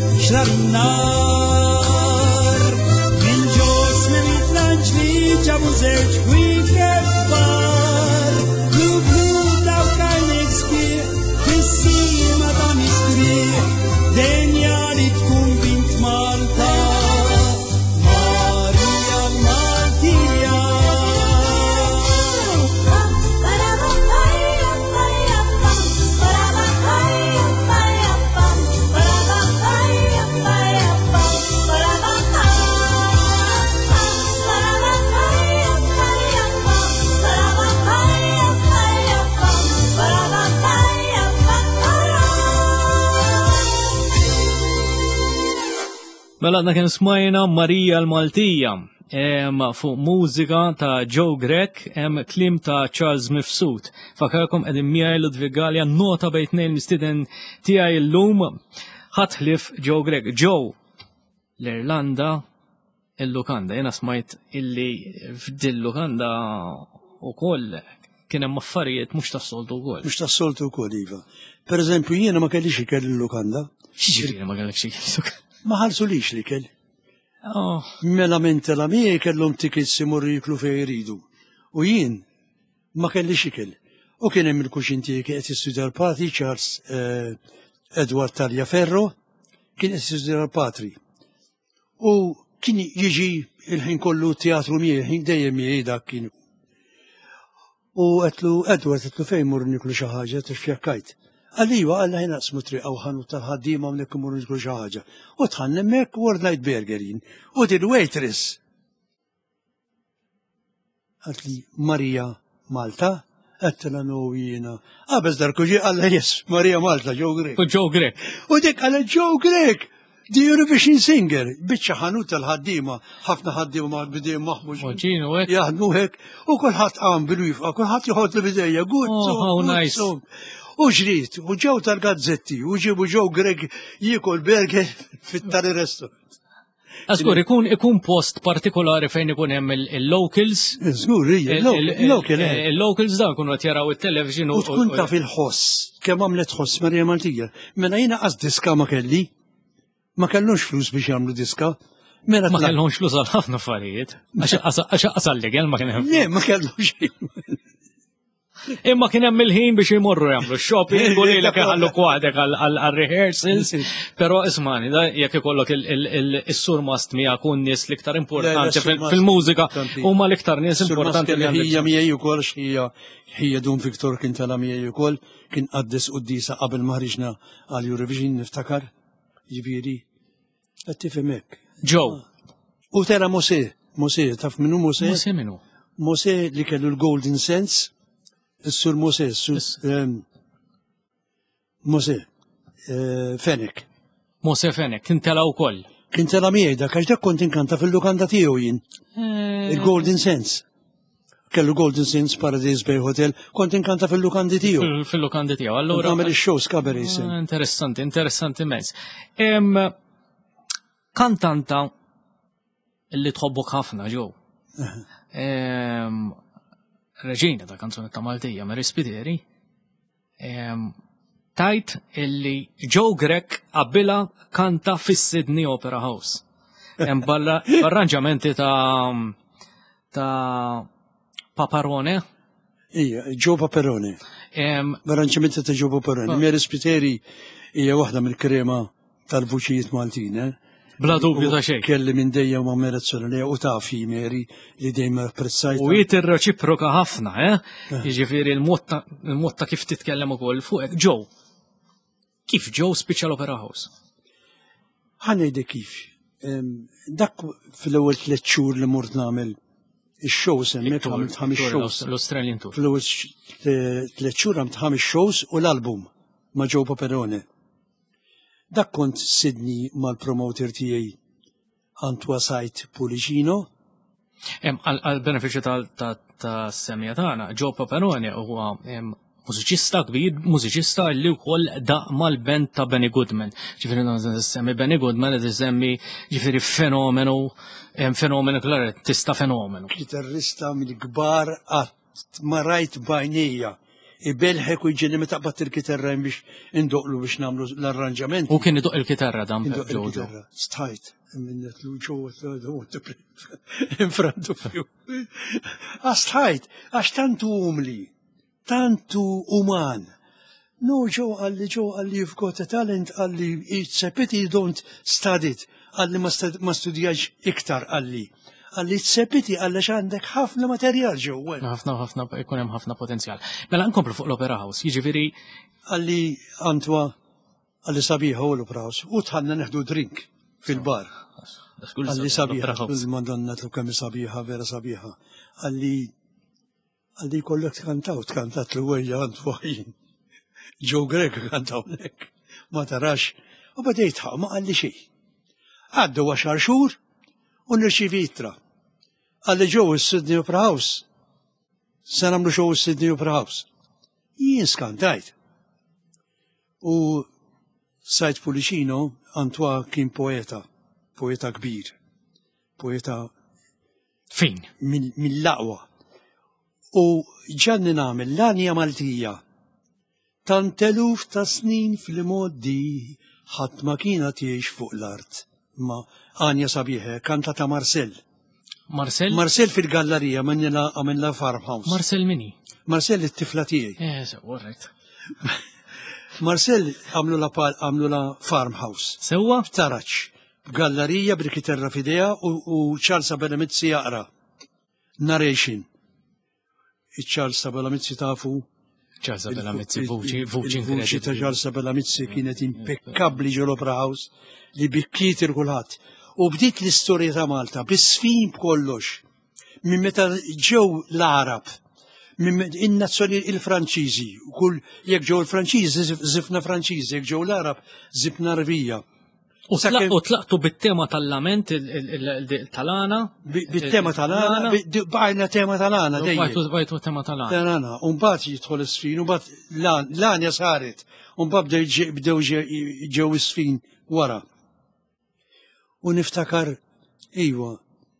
xrannar min ġos mill-tlanċ li ġabu żewġ wiekend bar. Blu blu dawk għall-iksbieħ fis-sima ta' mistrieħ denja li tkun bint Malta. Maria l-Maltija. Mela għadna kien smajna Marija l-Maltija fuq mużika ta' Joe Grech, klim ta' Charles Mifsud. Fakarkom qegħdin miegħi Ludwig Gallia, nota bejn tnejn mistieden tiegħi llum ħatħlif Joe Grech. Joe l-Irlanda il-lukanda, jena smajt illi f'dil-lukanda ukoll kien hemm affarijiet mhux tas-soltu wkoll. Mhux tas-soltu wkoll iva. Pereżempju jiena ma kellix ikel il-lukanda. X'ġifieri ma kellekx ikel? Ma ħallsulix l-ikel. Mela minn tela miegħi kellhom tickets imorru jiklu fejn jridu. U jien ma kellix ikel. U kien hemm il-kuxin tiegħi qed jistudja l-patri Charles Edward Taljaferro kien qed jistudja l-patri. U kien jiġi il-ħin kollu teatru miegħi, dejjem miegħi dak kien. U qedlu Edward qedlu fejn morru niklu xi ħaġa tixfjakkajt. Għalliwa, għalla ħina qsmu triq għaw ħanu tal-ħaddima u nekkum morru niklu xi ħaġa. U tħannem mek World Burgerin. U din waitress. Għatli Marija Malta, għattela no jiena. Għabez darku ġi għalla yes, Marija Malta, Joe Grech. U Joe Grech. U dik għalla Joe Grech. The Eurovision Singer, biċċa ħanu tal-ħaddima, ħafna ħaddima ma' bidejjem maħmux. Oġinu hekk. Jaħdmu hekk, u kulħadd qam bil-wifqa, kulħadd joħod l-bidejja, good Oh, song, how good nice. song. U ġrid, u ġew tal-gazzetti, u ġibu Joe Grech jiekol burger fit-tali restaurant. Askur, ikun ikun post partikolari fejn ikun hemm il-locals. Żgur, hija, il-local. Il-locals da kunu qed jaraw it-television U tkun taf il-ħoss, kemm għamlet ħoss Marija Maltija. Mela jiena qas diska ma kelli, ma kellux flus biex jagħmlu diska. Mela ma kellhomx flus għal ħafna affarijiet. Għax qasal legal ma kien hemm. Le, ma kellux xejn. Imma kien hemm il-ħin biex imorru jagħmlu shopping u lilek iħallu kwadek għal-rehearsals. Però ismani, da jekk ikollok is-sur mast miegħek kun nies l-iktar importanti fil-mużika huma l-iktar nies importanti li hija miegħi wkoll x'hija ħija Dun Victor kien tala miegħi wkoll kien qaddis qudiesa qabel ma ħriġna għal Eurovision niftakar. ġifieri, qed tifhem hekk. Joe, U tera Mose, Mose, taf minnu Mose? Mose minu? Mose li kellu l-Golden Sense, is-sur Mose, s-sur Is- ehm, Mose, eh, Fenek. Mose Fenek, tintela wkoll. Kien tela miegħi dak għax dak kont inkanta fil-lukanda tiegħu jien, Eh, il-Golden Sense. Kellu Golden Sense Paradise Bay Hotel, kont inkanta fil-lukandi tiegħu. fil- Fil-lukandi tiegħu. Kont Allura. nagħmel ix-shows cabaret Ah, sen. Interessanti, interessanti immens. Em, Kantanta illi tħobbok ħafna ġew. Em, Reġina ta' kanzunetta Maltija Mary Spiteri. em, Tajt illi Joe Grek qabila kanta fis-Sydney Opera House. Em, balla- B'arranġamenti ta' ta' Paparone. Ija, Joe Paperone. em, Barranċamenti ta' Joe Paperone. Mary Spiteri hija waħda mill-krema tal-vuċijiet Maltin, eh? Bla dubju ta' xejn. Kelli minn dejjem ma' Meret Solonija u tafi Mary li dejjem apprezzajta. U jiet ir-reċiproka ħafna, eh? Jiġifieri l-mod ta' kif titkellem ukoll fuq Joe. Kif Joe spiċċa l-Opera House? Ħanejde kif. Em, Dak fil-ewwel tliet xhur li mort nagħmel ix-shows hemmhekk għamilt ħames shows. L-Australian Tour. Fl-ewwel x- tliet xhur għamilt ħames shows u l-album ma' Joe Paperone. Dak kont Sydney mal-promoter tiegħi Antwa Sajt Pulicino. Em, Għal-benefiċċju tal- ta' ta' semja tagħna, Joe Paperone huwa em, mużiċista kbir, mużiċista li wkoll daq mal-band ta' Benny Goodman. Ġifieri non semmi Benny Goodman qed isemmi ġifieri fenomenu, em, fenomenu klartista fenomenu. Chitarrista mill-kbar qatt ma rajt bajnija. Ibelħek u jġenni meta qbad il-kitarra biex indoqlu biex namlu l-arranġament. U kien iduq il-kitarra dan Indoq Joe Joe. il-kitarra. Stajt. Minnet lu ġo in front of you. Stajt. Għax tantu umli. Tantu uman. No, ġo għalli ġo għalli you've got a talent għalli it's a pity you don't study it. Għalli ma stud- ma studjaġ iktar għalli. Għalli it's a pity għalli xandek ħafna materjal ġo. Well, ħafna ħafna ikun hemm ħafna potenzjal. Mela nkomplu fuq l-Opera House, jiġifieri għalli Antwa għalli sabiħa u l-praws u tħanna neħdu drink fil-bar. Għalli sabiħa, il-Madonna tu kemm sabiħa, vera sabiħa. Għalli għalli kollok tkantaw, tkantat l-għajja Antwa jien. Joe Grek kantaw nek, ma tarax. U badejt ħaq, ma għalli xej. Għaddu għaxar xur u nirċivi ittra. Għalli ġew is-Sydney Opera House. Se nagħmlu xew is-Sydney Opera House. Jien skantajt. U Sajt Pulicino, Antwa kien poeta, poeta kbir, poeta fin. min- mill-laqwa. U ġanni namel l-Anja Maltija. Tant eluf ta' snin fil-moddi, ħadd ma kienet jgħix fuq l-art. Ma Anja sabiħe, kanta ta' Marcel. Marcel? Marcel fil-gallerija għamilna għamilna farmhouse. Marcel Mini. Marcel it-tifla tiegħi. Eh, so, all right. Marcel għamlu la pal għamlu la farmhouse. Sewwa? Taraċ, b'gallerija b'rikiterra fidea u, u Charles Abelamizzi jaqra. Narration. Iċ-Charles Abelamizzi tafu. Charles Abelamizzi, vuċi, vuċi Vuċi ta' inkredibli. Charles Abelamizzi kienet impeccabli ġol Opera House li bikkiet irkulħat. U bdiet l-istorja ta' Malta, bis-sfin b'kollox. Minn meta ġew l-Arab, minn in-nazzjoni il-Franċiżi, u kull jekk ġew il-Franċiżi zif- zifna Franċiżi, jekk ġew l-Arab zifna Rbija. U Sakemm- tlaq- u tlaqtu bit-tema tal-lament il- il- il- il- tal-ana. Bi- Bit-tema tal-għana, bi- di- bajna tema tal-għana dejjem. Bajtu bajtu tema tal-ana. Tal-għana, un bat jidħol is-sfin, un bat l-għanja saret, un bat bdew ġe- bdew ġe- ġew is-sfin wara. U niftakar, iwa,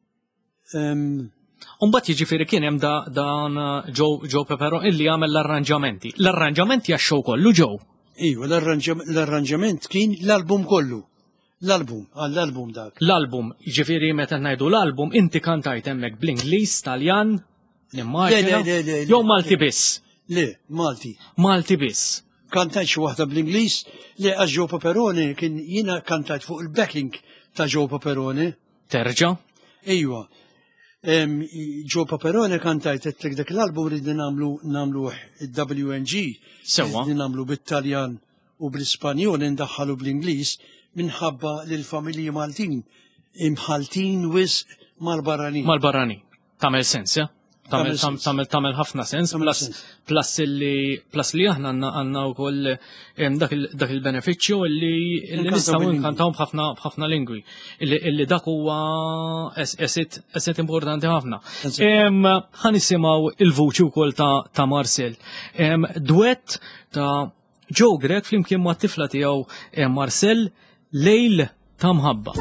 em, Umbat jiġifieri kien hemm da- dan uh, Joe Joe Pepero illi għamel l-arranġamenti. L-arranġamenti għax-show kollu ġew. iwa, l-arranġam- l-arranġament kien l-album kollu. L-album, għall-album dak. L-album, jiġifieri meta ngħidu l-album, inti kantajt hemmhekk bl-Ingliż, Taljan, nimmaġina, Le, le, le, le, jew le. Malti biss. Le, Malti. Malti biss. Kantajt xi waħda bl-Ingliż, le għax Joe Paperone kien jiena kantajt fuq il-backing ta' Joe Paperone. Terġa'. Iwa. Em, Joe Paperone kantajt għettek dak l-album rridni namlu namlu il-W N G. Sewa. Rridni namlu bit-Taljan u bl-Ispanjol indaħħalu bl-Ingliż minħabba li l-familji Maltin imħaltin wisq mal-barranin. Mal-barranin. Tamel sens, ja? Tamel Tamel sens. tamel tamel ħafna sens, Tamel plus sens. plus li plus li aħna għandna għandna wkoll em, dak il- dak il-benefiċċju li li Nkantaw nistgħu bil-lingwi. nkantaw b'ħafna b'ħafna lingwi. Illi illi dak huwa es- esit esit importanti ħafna. Eżatt. Em, ħanisimgħu il-vuċi wkoll ta' ta' Marcel. Em, Duett ta' Joe Greg flimkien ma' tifla tiegħu em, Marcel Lejl ta' mħabba.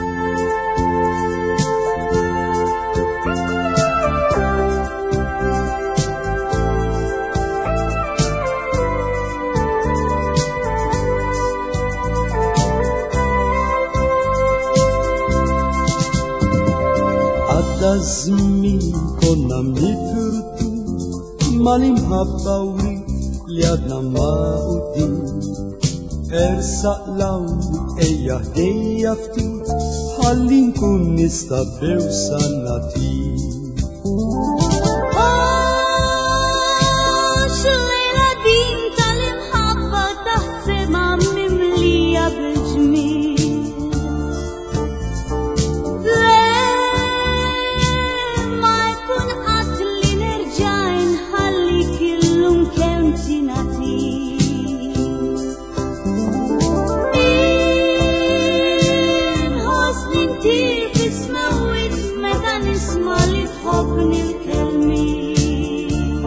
Għadda żmien konna mnifirtu mal-imħabba wi li għadna maqudin. Ersaq lawni ejja ħdejja ftit ħalli nkun nistabbew sanatin. xlejla din tal-imħabba taħsema mimlija bil-ġmil. Ma jkun qatt li nerġa' nħallik illum kemm tinatin. Inħoss ninti fismawit meta nisma' li tħobbni l-kelmiet.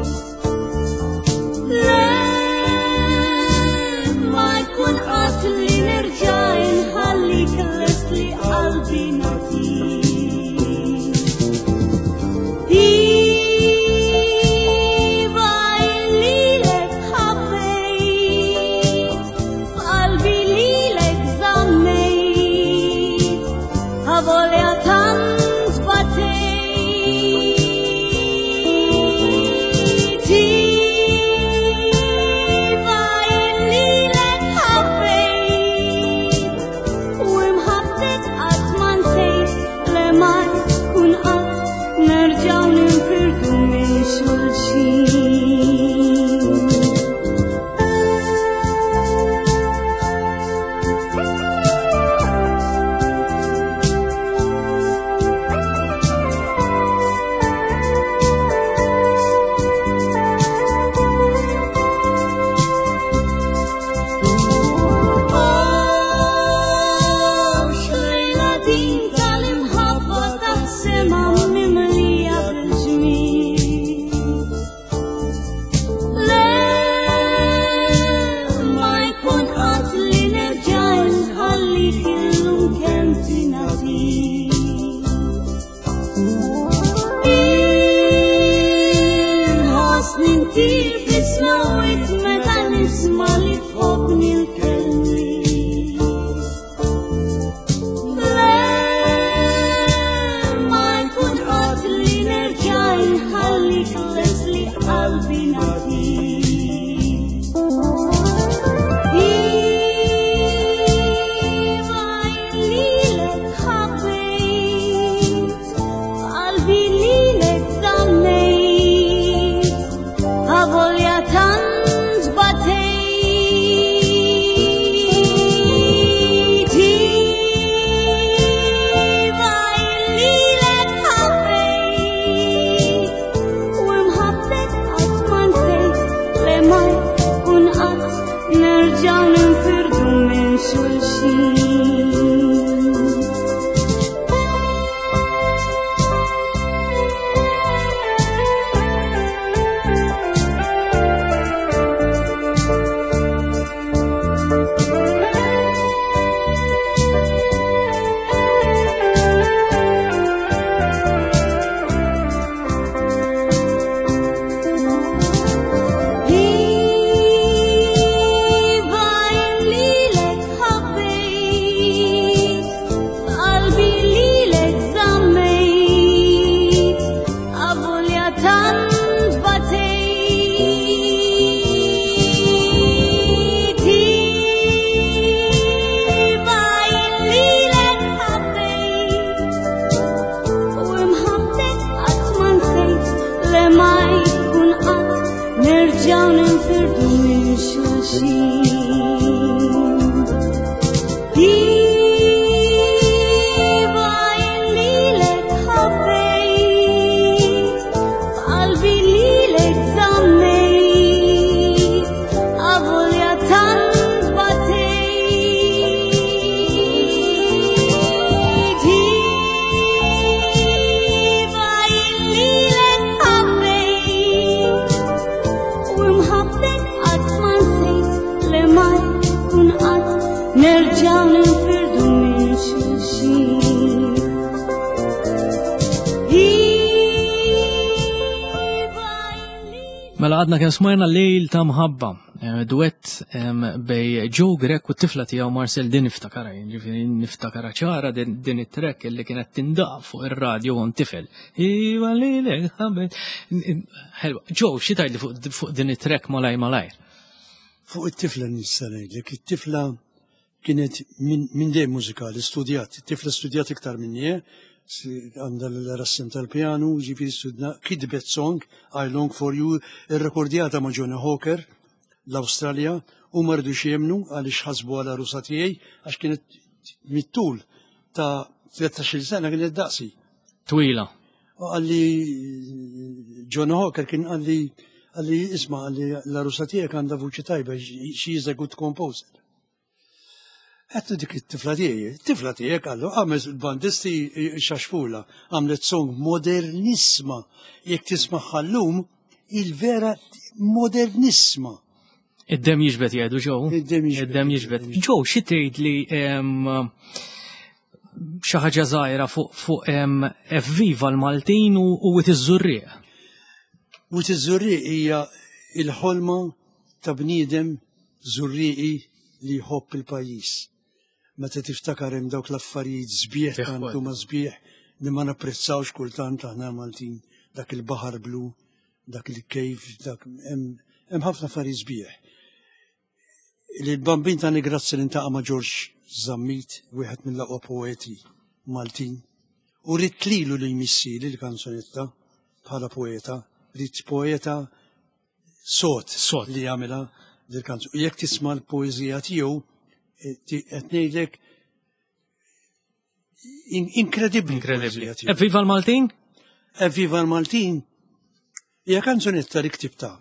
Ma jkun qatt li nerġa' nħallik lest li qalbi natik. Iva lilek ħabbejt, f'qalbi lilek żammejt, ħavolja tant batejt. Iva lilek ħabbejt, u imħabbtek qatt ma nsejt li ma jkun qatt nerġgħu ninfirdu minn xulxin. xlejla din tal-imħabba taħsema mimlija bil-ġmil. Ma jkun qatt li nerġa' nħallik illum kemm tinatin. Inħoss ninti fismawit meta nisma' li tħobbni l-kelmiet. Ma jkun qatt li nerġa' nħallik lest li qalbi natik. Iva lilek ħabbejt, f'qalbi lilek żammejt, ħavolja tant batejt. Iva lilek ħabbejt, u imħabbtek qatt ma nsejt li ma jkun qatt nerġgħu ninfirdu minn xulxin. Iva lilek ħabbejt, f'qalbi lilek żammejt, avolja tant batejt. Iva lilek ħabbejt, u imħabbtek qatt ma nsejt li ma jkun qatt nerġgħu ninfirdu minn xulxin. Mela għadna kien smajna lejl ta' mħabba, duett bej Joe Grech u t-tifla tiegħu Marcel din niftakara, ġifieri niftakara ċara din it-trek li kienet tindaq fuq ir-radju u tifel. Iva lilek ħabet. Ħelwa, Joe, xi tgħidli fuq din it-trek malaj malajr? Fuq it-tifla nista' ngħidlek, it-tifla kienet minn dejjem mużikali, studjat, it-tifla studjat iktar minni, għanda l-rassim tal-pjanu, ġifiri studna Kidbet Song, I Long For You, il-rekordjata ma' Johnny Hawker, l-Australia, u mardu xiemnu għalix ħasbu għala rusa tiegħi, għax kienet mit-tul ta' tlettax-il sena kienet daqsi. Twila. Għalli Johnny Hawker kien għalli għalli isma għalli l-rusa tiegħek għanda vuċi tajba, she is a good composer. Għettu dik it-tifla tiegħi, it-tifla tiegħek għallu għamel il-bandisti xaxfula, għamlet song modernissima, jekk tismaħħa llum il-vera modernissima. Id-dem jiġbed jgħidu Joe? Id-dem jiġbed. Joe, xi tgħid li xi ħaġa żgħira fuq Evviva l-Maltin u Wit iż-Żurrieq? Wit iż-Żurrieq hija il-ħolma ta' bniedem Żurrieqi li jħobb il-pajjiż. Meta tiftakar hemm dawk l-affarijiet sbieħ kantu ma sbieħ li ma napprezzawx kultant aħna Maltin, dak il-baħar blu, dak il-kejf, dak hemm ħafna affarijiet sbieħ. Il-bambin ta' Grazzi li intaqa' ma' George Zammit, wieħed mill-aqwa poeti Maltin, u rrid lilu li jmissieli l-kanzunetta bħala poeta, rrid poeta sot li jagħmilha dil-kanzu. U jekk tisma' l-poeżija tiegħu qed ngħidlek inkredibbli. Inkredibbli. Evviva l-Maltin? Evviva l-Maltin hija kanzunetta li ktibta.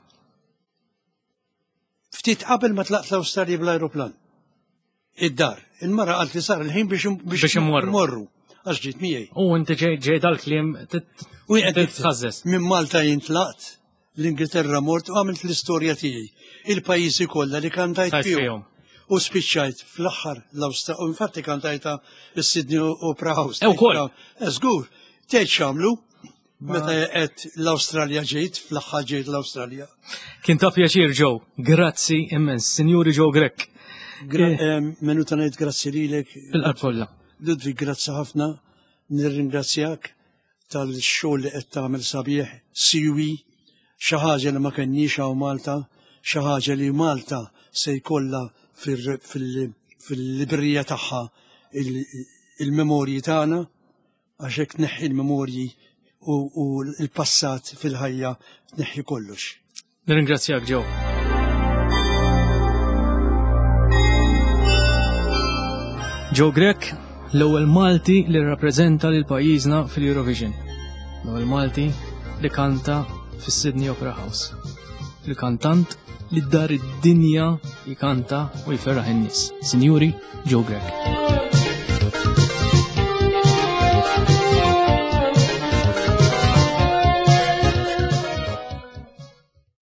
Ftit qabel ma tlaqt l-Awstralja bl-ajruplan. Id-dar, il-mara qalt li sar il-ħin biex imorru. Għax ġiet miegħi. U inti ġej dal-kliem titħażżes. Minn Malta jintlaqt l-Ingilterra mort u għamilt l-istorja tiegħi. Il-pajjiżi kollha li kantajt fihom. U spiċċajt fl-aħħar l-Awstralja, u infatti kantajta s-Sydney Opera House. Ew kol. Żgur, tgħid x'għamlu meta qed l-Awstralja ġejt, fl-aħħar ġejt l-Awstralja. Kien ta' pjaċir Joe, grazzi immens, Sinjuri Joe Grech. Menu ta' ngħid grazzi lilek. Il-qalb kollha. Ludwig, grazzi ħafna, nirringrazzjak tal-xogħol li qed tagħmel sabiħ, siwi, xi ħaġa li ma kenniex hawn Malta, xi ħaġa li Malta se jkollha fil-librija tagħha il-memorji tagħna, għax hekk tneħħi l-memorji u l-passat fil-ħajja tneħħi kollox. Nirringrazzjak Joe. Joe Grech, l-ewwel Malti li rrappreżenta lil pajjiżna fil-Eurovision. L-ewwel Malti li kanta fis-Sydney Opera House. Il-kantant li dar id-dinja jikanta u jferraħ in-nies. Sinjuri Joe Grech.